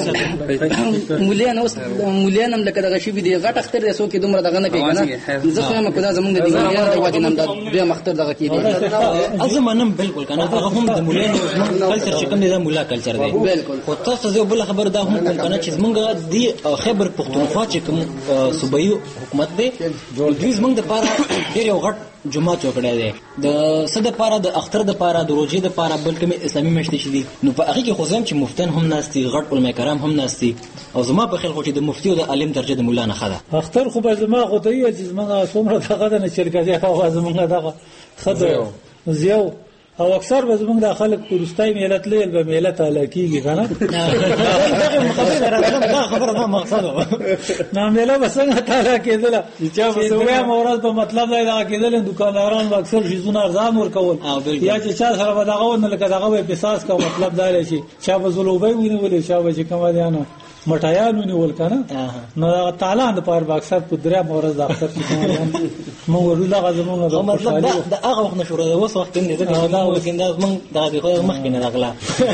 لکه مولیان اوس مولیان هم لکه دغه شی دی غټ اختر دی سو کې دومره دغه نه کوي کنه ځکه ما کدا زمونږ د مولیان د واجب نن د به اختر دغه کې دی ازمنم بالکل کنه هغه هم د مولیان کلچر چې کوم دی د مولا کلچر دی بالکل خو تاسو زه بل خبر دا هم کنه چې زمونږ دی خیبر پختونخوا چې کوم صوبایي حکومت دی دوی زمونږ د پاره ډېر یو غټ جمعه چوکړه دی د صد پاره د اختر د پاره د روزي د پاره بلکې اسلامي مشتي شدي نو په هغه کې خو زم چې مفتن هم ناشتي غټ علماء کرام هم ناشتي او زما په خیال خو چې د مفتی او د عالم درجه د مولا نه خده اختر خو به زما خو ته یې چې زما څومره دغه نه شرکت هغه زمونږ دغه خده زیو او اکثر به زمونږ د خلک پرستای میلت لیل به میلت علاقیږي کنه دا خبره ما مقصد نه میله بسنګ تعالی کېدل چې دوه مورز په مطلب دا کېدل دکانداران به اکثر شیزونه ارزان ورکول یا چې چا سره به دغه نه لکه دغه به پساس کا مطلب دا لشي چا به زلوبې ونیول چا به کوم دیانه مټایان ونیول کنه نو تعالی د پاره اکثر په درې مورز د اختر کې مو ورله غزمون دا مطلب دا هغه وخت نشو دا وس وخت نه دا وکین دا من دا د خو مخ کې نه راغلا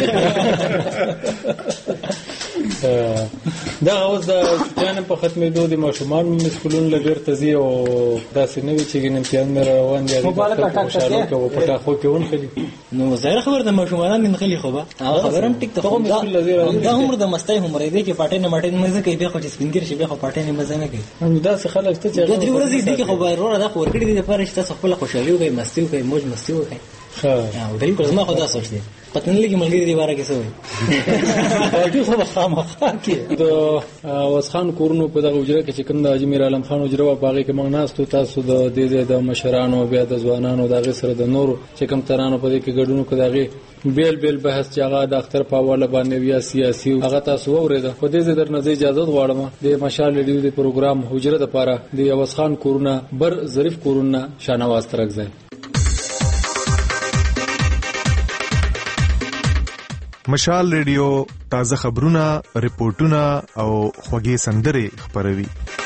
دا اوس د چانه په ختمې دوه د ماشومان مسکولون لګر تزي او داسې نوې چې ګن امتحان مې روان دي خوشاله کوو پټه خو کې ون خلی نو زهره خبر د ماشومان من خلی خو به خبرم ټیک ته دا عمر د مستۍ عمر دی چې پټه نه مټه مزه کوي به خو چې سپینګر شي به خو پټه نه مزه نه کوي نو دا څه خلک ته چې د دې ورځې دي کې خو به ورور دا خو ورګړي دي په رښتا خپل خوشالي کوي مستی کوي موج مستی کوي ها او دې کو زما خدا سوچ دي پته نه لګي ملګری دی واره کې څه وي دې خو خامخا کې د وسخان کورونو په دغه اجره کې چې کوم د اجمیر عالم خان اجره و باغې کې موږ ناس ته تاسو د دې د مشرانو بیا د ځوانانو دغه سره د نور چې کوم ترانو په دې کې ګډونو کې دغه بیل بیل بحث چې هغه د اختر په حواله باندې ویا سیاسي هغه تاسو اوریدا په دې در نه اجازه غواړم د مشال ریډیو د پروګرام حجره د پاره د وسخان کورونه بر ظریف کورونه شانواز ترک ځای مشال ریډیو تازه خبرونه، ریپورتونه او خوږې سندرې خپروي.